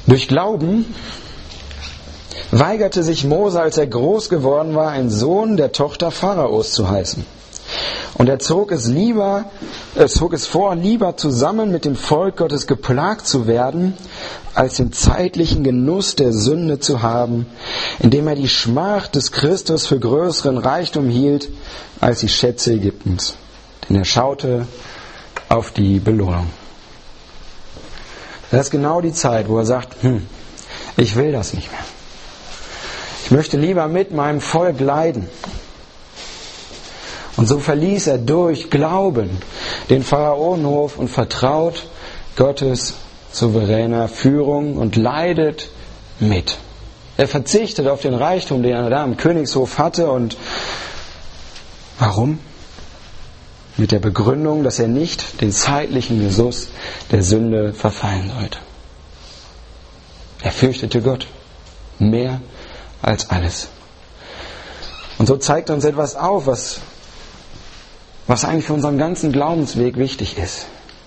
A: Durch Glauben weigerte sich Mose, als er groß geworden war, ein Sohn der Tochter Pharaos zu heißen. Und er zog es vor, lieber zusammen mit dem Volk Gottes geplagt zu werden, als den zeitlichen Genuss der Sünde zu haben, indem er die Schmach des Christus für größeren Reichtum hielt, als die Schätze Ägyptens. Denn er schaute auf die Belohnung. Das ist genau die Zeit, wo er sagt, ich will das nicht mehr. Ich möchte lieber mit meinem Volk leiden. Und so verließ er durch Glauben den Pharaonenhof und vertraut Gottes souveräner Führung und leidet mit. Er verzichtet auf den Reichtum, den er da im Königshof hatte. Und warum? Mit der Begründung, dass er nicht den zeitlichen Genuss der Sünde verfallen sollte. Er fürchtete Gott mehr als alles. Und so zeigt er uns etwas auf, was eigentlich für unseren ganzen Glaubensweg wichtig ist.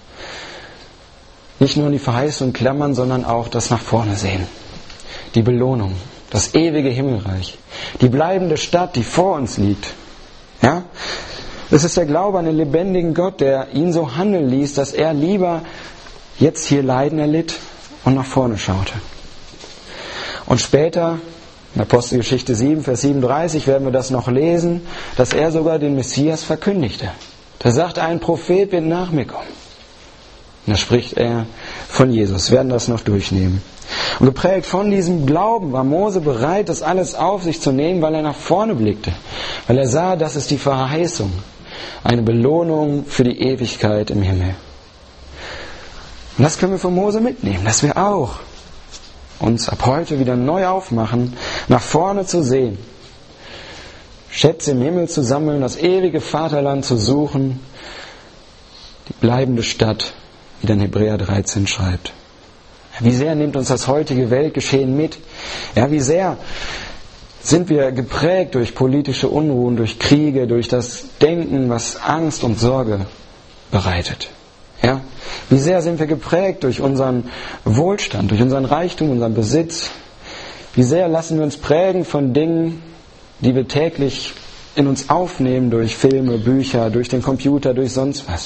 A: Nicht nur in die Verheißung klammern, sondern auch das nach vorne sehen. Die Belohnung, das ewige Himmelreich, die bleibende Stadt, die vor uns liegt. Ja? Es ist der Glaube an den lebendigen Gott, der ihn so handeln ließ, dass er lieber jetzt hier Leiden erlitt und nach vorne schaute. Und später, in Apostelgeschichte 7, Vers 37, werden wir das noch lesen, dass er sogar den Messias verkündigte. Da sagt ein Prophet wird nach mir kommen. Und da spricht er von Jesus. Wir werden das noch durchnehmen. Und geprägt von diesem Glauben war Mose bereit, das alles auf sich zu nehmen, weil er nach vorne blickte. Weil er sah, das ist die Verheißung. Eine Belohnung für die Ewigkeit im Himmel. Und das können wir von Mose mitnehmen, dass wir auch uns ab heute wieder neu aufmachen, nach vorne zu sehen, Schätze im Himmel zu sammeln, das ewige Vaterland zu suchen, die bleibende Stadt, wie dann Hebräer 13 schreibt. Wie sehr nimmt uns das heutige Weltgeschehen mit? Ja, wie sehr sind wir geprägt durch politische Unruhen, durch Kriege, durch das Denken, was Angst und Sorge bereitet. Ja? Wie sehr sind wir geprägt durch unseren Wohlstand, durch unseren Reichtum, unseren Besitz? Wie sehr lassen wir uns prägen von Dingen, die wir täglich in uns aufnehmen, durch Filme, Bücher, durch den Computer, durch sonst was?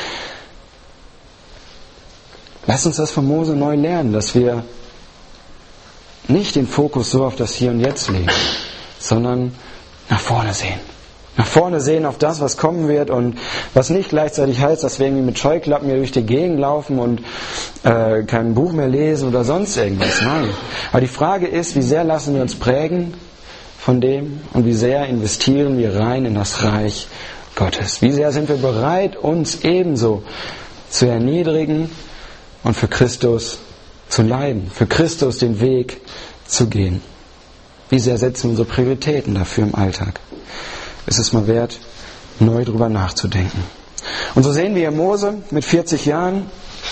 A: Lass uns das von Mose neu lernen, dass wir nicht den Fokus so auf das Hier und Jetzt legen, sondern nach vorne sehen. Nach vorne sehen auf das, was kommen wird und was nicht gleichzeitig heißt, dass wir irgendwie mit Scheuklappen hier durch die Gegend laufen und kein Buch mehr lesen oder sonst irgendwas. Nein. Aber die Frage ist, wie sehr lassen wir uns prägen von dem und wie sehr investieren wir rein in das Reich Gottes. Wie sehr sind wir bereit, uns ebenso zu erniedrigen und für Christus zu leiden, für Christus den Weg zu gehen. Wie sehr setzen wir unsere Prioritäten dafür im Alltag? Es ist mal wert, neu drüber nachzudenken. Und so sehen wir hier Mose mit 40 Jahren,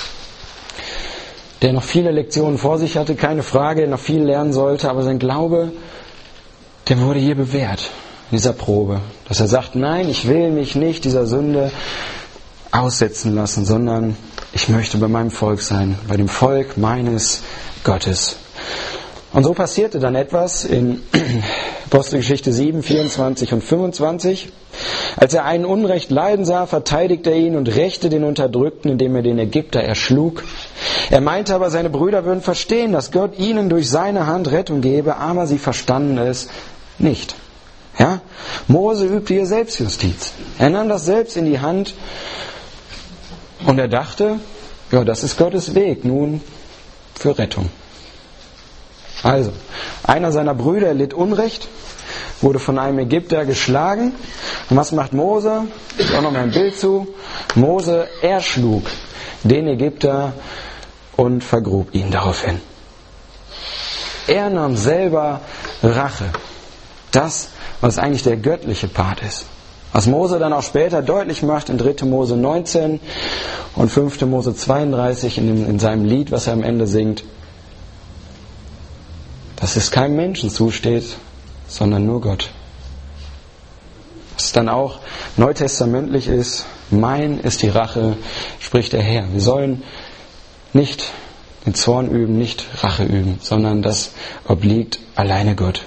A: der noch viele Lektionen vor sich hatte, keine Frage, noch viel lernen sollte, aber sein Glaube, der wurde hier bewährt in dieser Probe. Dass er sagt, nein, ich will mich nicht dieser Sünde aussetzen lassen, sondern ich möchte bei meinem Volk sein, bei dem Volk meines Gottes. Und so passierte dann etwas in Apostelgeschichte 7, 24 und 25. Als er einen Unrecht leiden sah, verteidigte er ihn und rächte den Unterdrückten, indem er den Ägypter erschlug. Er meinte aber, seine Brüder würden verstehen, dass Gott ihnen durch seine Hand Rettung gebe, aber sie verstanden es nicht. Ja? Mose übte hier Selbstjustiz. Er nahm das selbst in die Hand und er dachte, ja, das ist Gottes Weg nun für Rettung. Also, einer seiner Brüder litt Unrecht, wurde von einem Ägypter geschlagen. Und was macht Mose? Auch noch mal ein Bild zu. Mose erschlug den Ägypter und vergrub ihn daraufhin. Er nahm selber Rache. Das, was eigentlich der göttliche Part ist. Was Mose dann auch später deutlich macht in 3. Mose 19 und 5. Mose 32 in seinem Lied, was er am Ende singt. Dass es keinem Menschen zusteht, sondern nur Gott. Was dann auch neutestamentlich ist, mein ist die Rache, spricht der Herr. Wir sollen nicht den Zorn üben, nicht Rache üben, sondern das obliegt alleine Gott.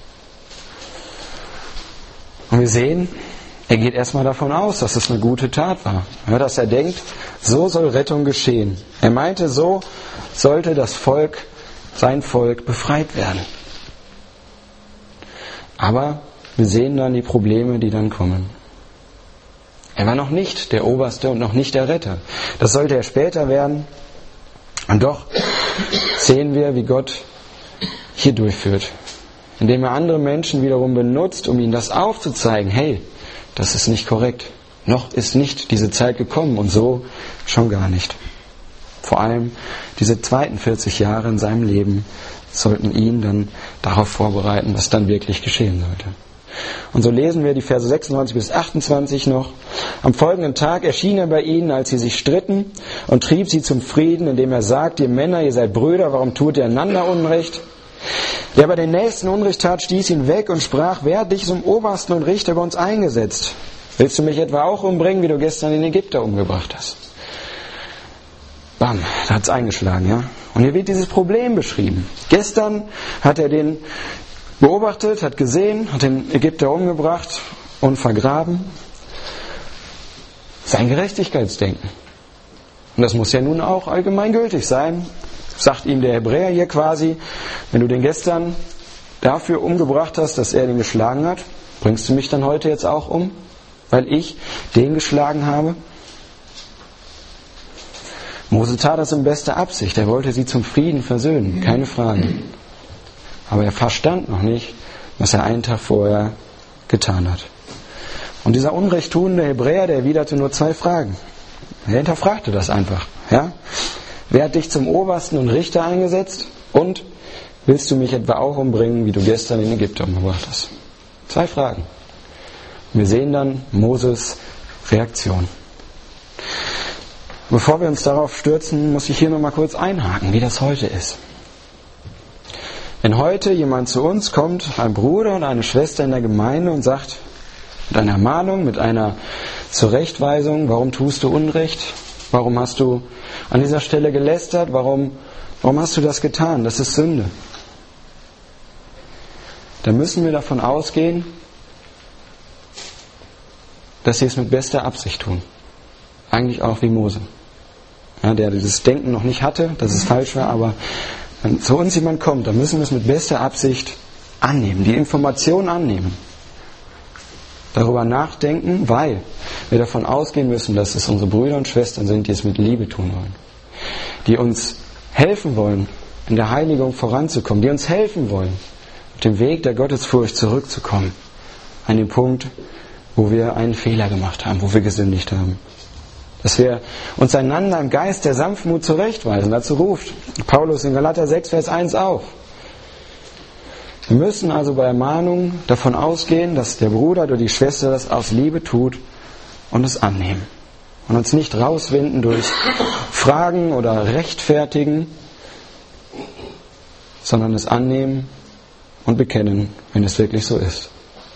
A: Und wir sehen, er geht erstmal davon aus, dass es eine gute Tat war. Ja, dass er denkt, so soll Rettung geschehen. Er meinte, so sollte das Volk, sein Volk, befreit werden. Aber wir sehen dann die Probleme, die dann kommen. Er war noch nicht der Oberste und noch nicht der Retter. Das sollte er später werden. Und doch sehen wir, wie Gott hier durchführt. Indem er andere Menschen wiederum benutzt, um ihnen das aufzuzeigen. Hey, das ist nicht korrekt. Noch ist nicht diese Zeit gekommen und so schon gar nicht. Vor allem diese zweiten 40 Jahre in seinem Leben sollten ihn dann darauf vorbereiten, was dann wirklich geschehen sollte. Und so lesen wir die Verse 26 bis 28 noch. Am folgenden Tag erschien er bei ihnen, als sie sich stritten, und trieb sie zum Frieden, indem er sagt, ihr Männer, ihr seid Brüder, warum tut ihr einander Unrecht? Der bei den Nächsten Unrecht tat, stieß ihn weg und sprach, wer hat dich zum Obersten und Richter über uns eingesetzt? Willst du mich etwa auch umbringen, wie du gestern den Ägypter umgebracht hast? Bam, da hat's eingeschlagen, ja. Und hier wird dieses Problem beschrieben. Gestern hat er den beobachtet, hat gesehen, hat den Ägypter umgebracht und vergraben. Sein Gerechtigkeitsdenken. Und das muss ja nun auch allgemeingültig sein. Sagt ihm der Hebräer hier quasi, wenn du den gestern dafür umgebracht hast, dass er den geschlagen hat, bringst du mich dann heute jetzt auch um, weil ich den geschlagen habe? Mose tat das in bester Absicht. Er wollte sie zum Frieden versöhnen, keine Frage. Aber er verstand noch nicht, was er einen Tag vorher getan hat. Und dieser unrechttuende Hebräer, der erwiderte nur 2 Fragen. Er hinterfragte das einfach. Ja? Wer hat dich zum Obersten und Richter eingesetzt? Und willst du mich etwa auch umbringen, wie du gestern den Ägypter umgebracht hast? 2 Fragen. Wir sehen dann Moses Reaktion. Bevor wir uns darauf stürzen, muss ich hier nochmal kurz einhaken, wie das heute ist. Wenn heute jemand zu uns kommt, ein Bruder oder eine Schwester in der Gemeinde und sagt, mit einer Ermahnung, mit einer Zurechtweisung, warum tust du Unrecht? Warum hast du an dieser Stelle gelästert? Warum hast du das getan? Das ist Sünde. Da müssen wir davon ausgehen, dass sie es mit bester Absicht tun. Eigentlich auch wie Mose. Ja, der dieses Denken noch nicht hatte, dass es falsch war, aber wenn zu uns jemand kommt, dann müssen wir es mit bester Absicht annehmen, die Information annehmen. Darüber nachdenken, weil wir davon ausgehen müssen, dass es unsere Brüder und Schwestern sind, die es mit Liebe tun wollen. Die uns helfen wollen, in der Heiligung voranzukommen. Die uns helfen wollen, auf dem Weg der Gottesfurcht zurückzukommen. An den Punkt, wo wir einen Fehler gemacht haben, wo wir gesündigt haben. Dass wir uns einander im Geist der Sanftmut zurechtweisen. Dazu ruft Paulus in Galater 6, Vers 1 auf. Wir müssen also bei Ermahnung davon ausgehen, dass der Bruder oder die Schwester das aus Liebe tut und es annehmen. Und uns nicht rauswinden durch Fragen oder Rechtfertigen, sondern es annehmen und bekennen, wenn es wirklich so ist.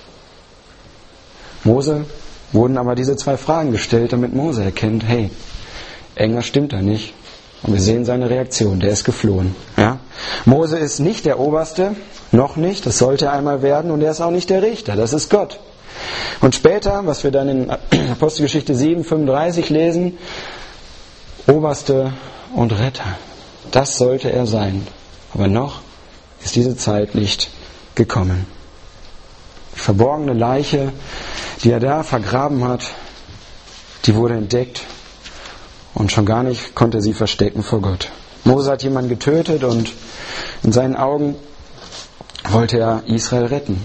A: Mose wurden aber diese 2 Fragen gestellt, damit Mose erkennt, hey, irgendwas stimmt da nicht. Und wir sehen seine Reaktion, der ist geflohen. Ja? Mose ist nicht der Oberste, noch nicht, das sollte er einmal werden, und er ist auch nicht der Richter, das ist Gott. Und später, was wir dann in Apostelgeschichte 7, 35 lesen, Oberste und Retter, das sollte er sein. Aber noch ist diese Zeit nicht gekommen. Die verborgene Leiche, die er da vergraben hat, die wurde entdeckt und schon gar nicht konnte sie verstecken vor Gott. Mose hat jemanden getötet und in seinen Augen wollte er Israel retten.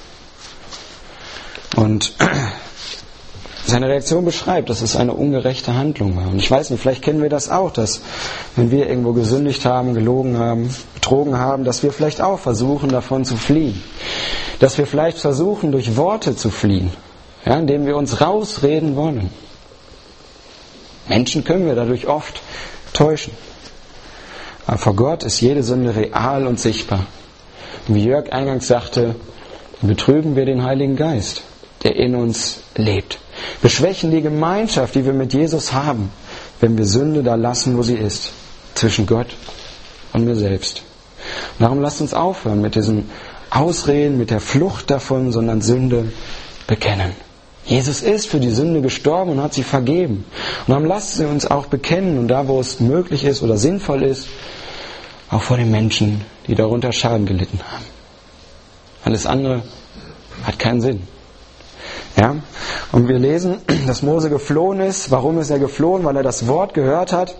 A: Und seine Reaktion beschreibt, dass es eine ungerechte Handlung war. Und ich weiß nicht, vielleicht kennen wir das auch, dass wenn wir irgendwo gesündigt haben, gelogen haben, betrogen haben, dass wir vielleicht auch versuchen, davon zu fliehen. Dass wir vielleicht versuchen, durch Worte zu fliehen, ja, indem wir uns rausreden wollen. Menschen können wir dadurch oft täuschen. Aber vor Gott ist jede Sünde real und sichtbar. Und wie Jörg eingangs sagte, betrüben wir den Heiligen Geist, der in uns lebt. Wir schwächen die Gemeinschaft, die wir mit Jesus haben, wenn wir Sünde da lassen, wo sie ist, zwischen Gott von mir selbst. Und darum lasst uns aufhören mit diesen Ausreden, mit der Flucht davon, sondern Sünde bekennen. Jesus ist für die Sünde gestorben und hat sie vergeben. Und darum lasst sie uns auch bekennen und da, wo es möglich ist oder sinnvoll ist, auch vor den Menschen, die darunter Schaden gelitten haben. Alles andere hat keinen Sinn. Ja? Und wir lesen, dass Mose geflohen ist. Warum ist er geflohen? Weil er das Wort gehört hat.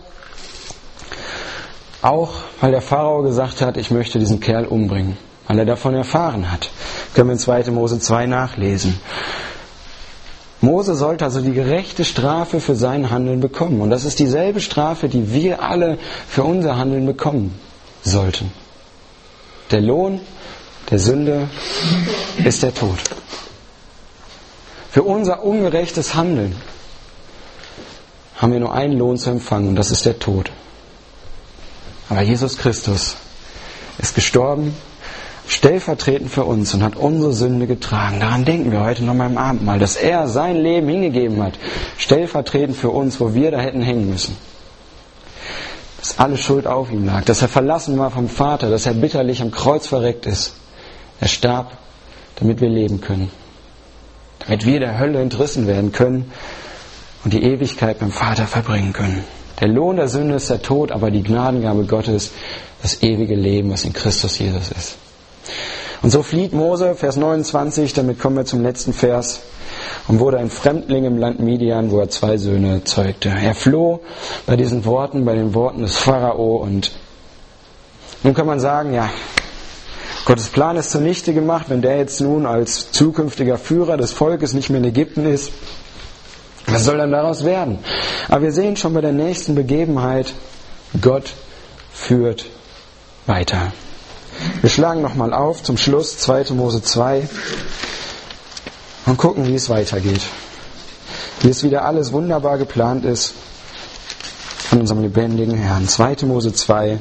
A: Auch weil der Pharao gesagt hat, ich möchte diesen Kerl umbringen. Weil er davon erfahren hat. Können wir in 2. Mose 2 nachlesen. Mose sollte also die gerechte Strafe für sein Handeln bekommen. Und das ist dieselbe Strafe, die wir alle für unser Handeln bekommen sollten. Der Lohn der Sünde ist der Tod. Für unser ungerechtes Handeln haben wir nur einen Lohn zu empfangen und das ist der Tod. Aber Jesus Christus ist gestorben, stellvertretend für uns und hat unsere Sünde getragen. Daran denken wir heute nochmal im Abendmahl, dass er sein Leben hingegeben hat, stellvertretend für uns, wo wir da hätten hängen müssen. Dass alle Schuld auf ihm lag, dass er verlassen war vom Vater, dass er bitterlich am Kreuz verreckt ist. Er starb, damit wir leben können. Damit wir der Hölle entrissen werden können und die Ewigkeit beim Vater verbringen können. Der Lohn der Sünde ist der Tod, aber die Gnadengabe Gottes, das ewige Leben, was in Christus Jesus ist. Und so flieht Mose, Vers 29, damit kommen wir zum letzten Vers, und wurde ein Fremdling im Land Midian, wo er 2 Söhne zeugte. Er floh bei diesen Worten, bei den Worten des Pharao, und nun kann man sagen, ja, Gottes Plan ist zunichte gemacht, wenn der jetzt nun als zukünftiger Führer des Volkes nicht mehr in Ägypten ist. Was soll dann daraus werden? Aber wir sehen schon bei der nächsten Begebenheit, Gott führt weiter. Wir schlagen nochmal auf zum Schluss 2. Mose 2 und gucken, wie es weitergeht. Wie es wieder alles wunderbar geplant ist von unserem lebendigen Herrn. 2. Mose 2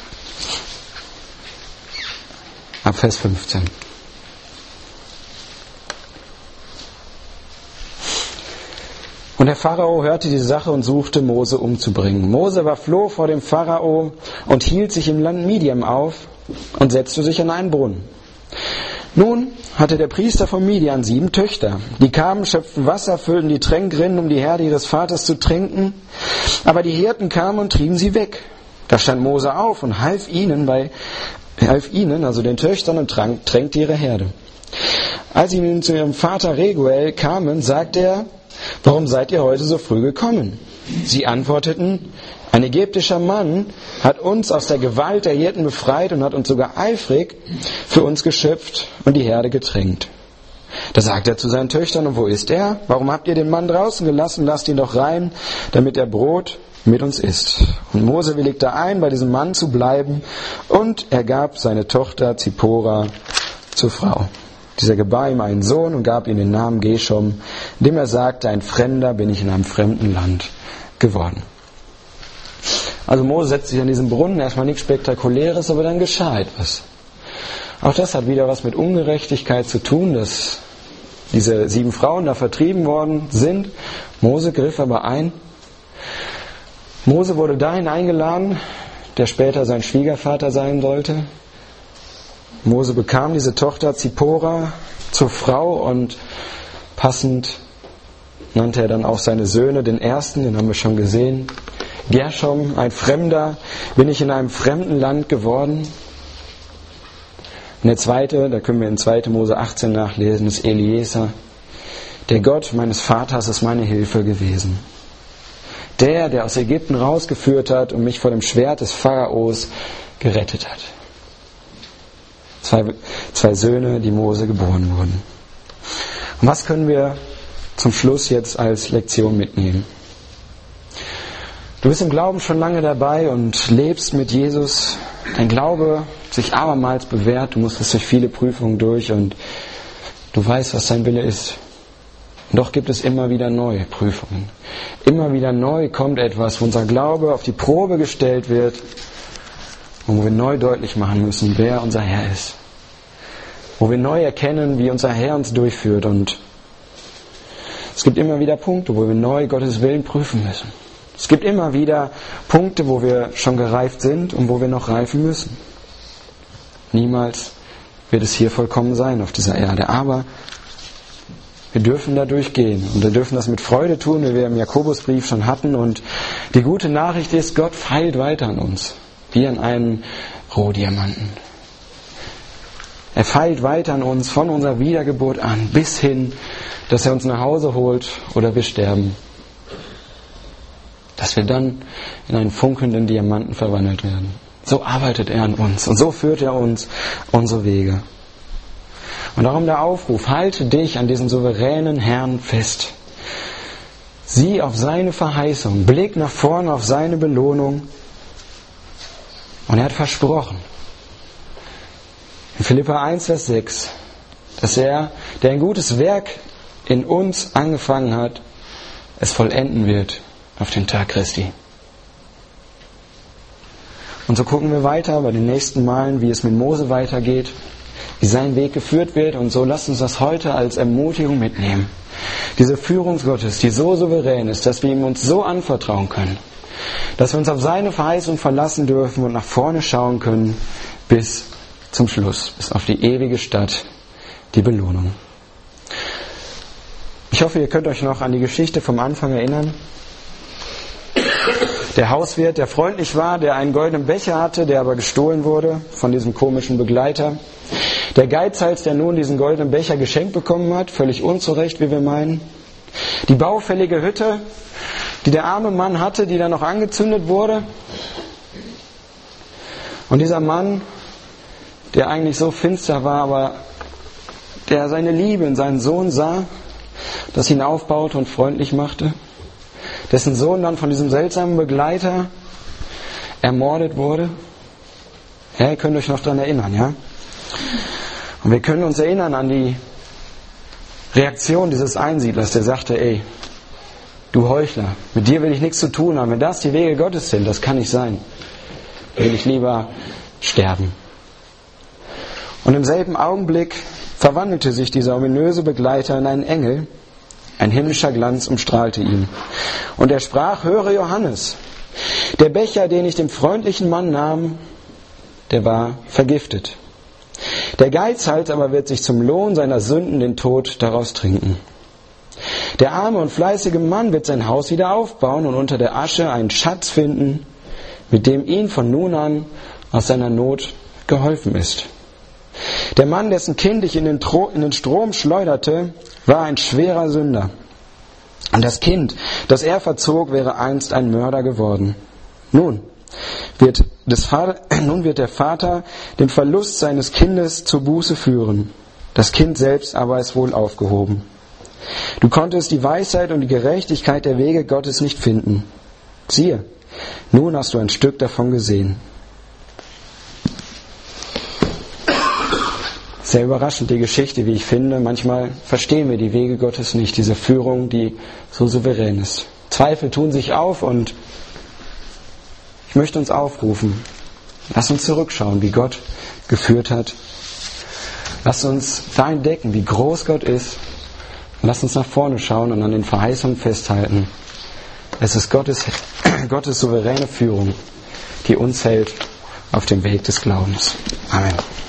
A: ab Vers 15. Und der Pharao hörte die Sache und suchte, Mose umzubringen. Mose aber floh vor dem Pharao und hielt sich im Land Midian auf und setzte sich an einen Brunnen. Nun hatte der Priester von Midian 7 Töchter. Die kamen, schöpften Wasser, füllten die Tränkrinnen, um die Herde ihres Vaters zu tränken. Aber die Hirten kamen und trieben sie weg. Da stand Mose auf und half ihnen, also den Töchtern, und tränkte ihre Herde. Als sie nun zu ihrem Vater Reguel kamen, sagte er, warum seid ihr heute so früh gekommen? Sie antworteten, ein ägyptischer Mann hat uns aus der Gewalt der Hirten befreit und hat uns sogar eifrig für uns geschöpft und die Herde getränkt. Da sagt er zu seinen Töchtern, und wo ist er? Warum habt ihr den Mann draußen gelassen? Lasst ihn doch rein, damit er Brot mit uns isst. Und Mose willigte ein, bei diesem Mann zu bleiben, und er gab seine Tochter Zippora zur Frau. Dieser gebar ihm einen Sohn und gab ihm den Namen Gershom, indem er sagte, ein Fremder bin ich in einem fremden Land geworden. Also Mose setzt sich an diesen Brunnen, erstmal nichts Spektakuläres, aber dann geschah etwas. Auch das hat wieder was mit Ungerechtigkeit zu tun, dass diese 7 Frauen da vertrieben worden sind. Mose griff aber ein. Mose wurde dahin eingeladen, der später sein Schwiegervater sein sollte. Mose bekam diese Tochter Zippora zur Frau und passend nannte er dann auch seine Söhne, den ersten, den haben wir schon gesehen. Gershom, ein Fremder, bin ich in einem fremden Land geworden. Und der zweite, da können wir in 2. Mose 18 nachlesen, ist Eliezer. Der Gott meines Vaters ist meine Hilfe gewesen. Der aus Ägypten rausgeführt hat und mich vor dem Schwert des Pharaos gerettet hat. 2 Söhne, die Mose geboren wurden. Und was können wir zum Schluss jetzt als Lektion mitnehmen? Du bist im Glauben schon lange dabei und lebst mit Jesus. Dein Glaube hat sich abermals bewährt. Du musstest durch viele Prüfungen durch und du weißt, was dein Wille ist. Und doch gibt es immer wieder neue Prüfungen. Immer wieder neu kommt etwas, wo unser Glaube auf die Probe gestellt wird und wo wir neu deutlich machen müssen, wer unser Herr ist. Wo wir neu erkennen, wie unser Herr uns durchführt. Und es gibt immer wieder Punkte, wo wir neu Gottes Willen prüfen müssen. Es gibt immer wieder Punkte, wo wir schon gereift sind und wo wir noch reifen müssen. Niemals wird es hier vollkommen sein auf dieser Erde. Aber wir dürfen da durchgehen und wir dürfen das mit Freude tun, wie wir im Jakobusbrief schon hatten. Und die gute Nachricht ist, Gott feilt weiter an uns, wie an einem Rohdiamanten. Er feilt weiter an uns von unserer Wiedergeburt an, bis hin, dass er uns nach Hause holt oder wir sterben. Dass wir dann in einen funkelnden Diamanten verwandelt werden. So arbeitet er an uns und so führt er uns unsere Wege. Und darum der Aufruf, halte dich an diesem souveränen Herrn fest. Sieh auf seine Verheißung, blick nach vorne auf seine Belohnung. Und er hat versprochen, in Philipper 1, Vers 6, dass er, der ein gutes Werk in uns angefangen hat, es vollenden wird auf den Tag Christi. Und so gucken wir weiter bei den nächsten Malen, wie es mit Mose weitergeht, wie sein Weg geführt wird. Und so lasst uns das heute als Ermutigung mitnehmen. Diese Führung Gottes, die so souverän ist, dass wir ihm uns so anvertrauen können, dass wir uns auf seine Verheißung verlassen dürfen und nach vorne schauen können bis zum Schluss, bis auf die ewige Stadt, die Belohnung. Ich hoffe, ihr könnt euch noch an die Geschichte vom Anfang erinnern. Der Hauswirt, der freundlich war, der einen goldenen Becher hatte, der aber gestohlen wurde von diesem komischen Begleiter. Der Geizhals, der nun diesen goldenen Becher geschenkt bekommen hat, völlig unzurecht, wie wir meinen. Die baufällige Hütte, die der arme Mann hatte, die dann noch angezündet wurde. Und dieser Mann, der eigentlich so finster war, aber der seine Liebe in seinen Sohn sah, das ihn aufbaute und freundlich machte, dessen Sohn dann von diesem seltsamen Begleiter ermordet wurde. Ja, ihr könnt euch noch daran erinnern, ja? Und wir können uns erinnern an die Reaktion dieses Einsiedlers, der sagte, ey, du Heuchler, mit dir will ich nichts zu tun haben. Wenn das die Wege Gottes sind, das kann nicht sein. Will ich lieber sterben. Und im selben Augenblick verwandelte sich dieser ominöse Begleiter in einen Engel. Ein himmlischer Glanz umstrahlte ihn. Und er sprach, höre Johannes, der Becher, den ich dem freundlichen Mann nahm, der war vergiftet. Der Geizhals aber wird sich zum Lohn seiner Sünden den Tod daraus trinken. Der arme und fleißige Mann wird sein Haus wieder aufbauen und unter der Asche einen Schatz finden, mit dem ihm von nun an aus seiner Not geholfen ist. Der Mann, dessen Kind ich in den Strom schleuderte, war ein schwerer Sünder. Und das Kind, das er verzog, wäre einst ein Mörder geworden. Nun wird der Vater den Verlust seines Kindes zur Buße führen. Das Kind selbst aber ist wohl aufgehoben. Du konntest die Weisheit und die Gerechtigkeit der Wege Gottes nicht finden. Siehe, nun hast du ein Stück davon gesehen. Sehr überraschend, die Geschichte, wie ich finde. Manchmal verstehen wir die Wege Gottes nicht, diese Führung, die so souverän ist. Zweifel tun sich auf und ich möchte uns aufrufen. Lass uns zurückschauen, wie Gott geführt hat. Lass uns da entdecken, wie groß Gott ist. Und lass uns nach vorne schauen und an den Verheißungen festhalten. Es ist Gottes souveräne Führung, die uns hält auf dem Weg des Glaubens. Amen.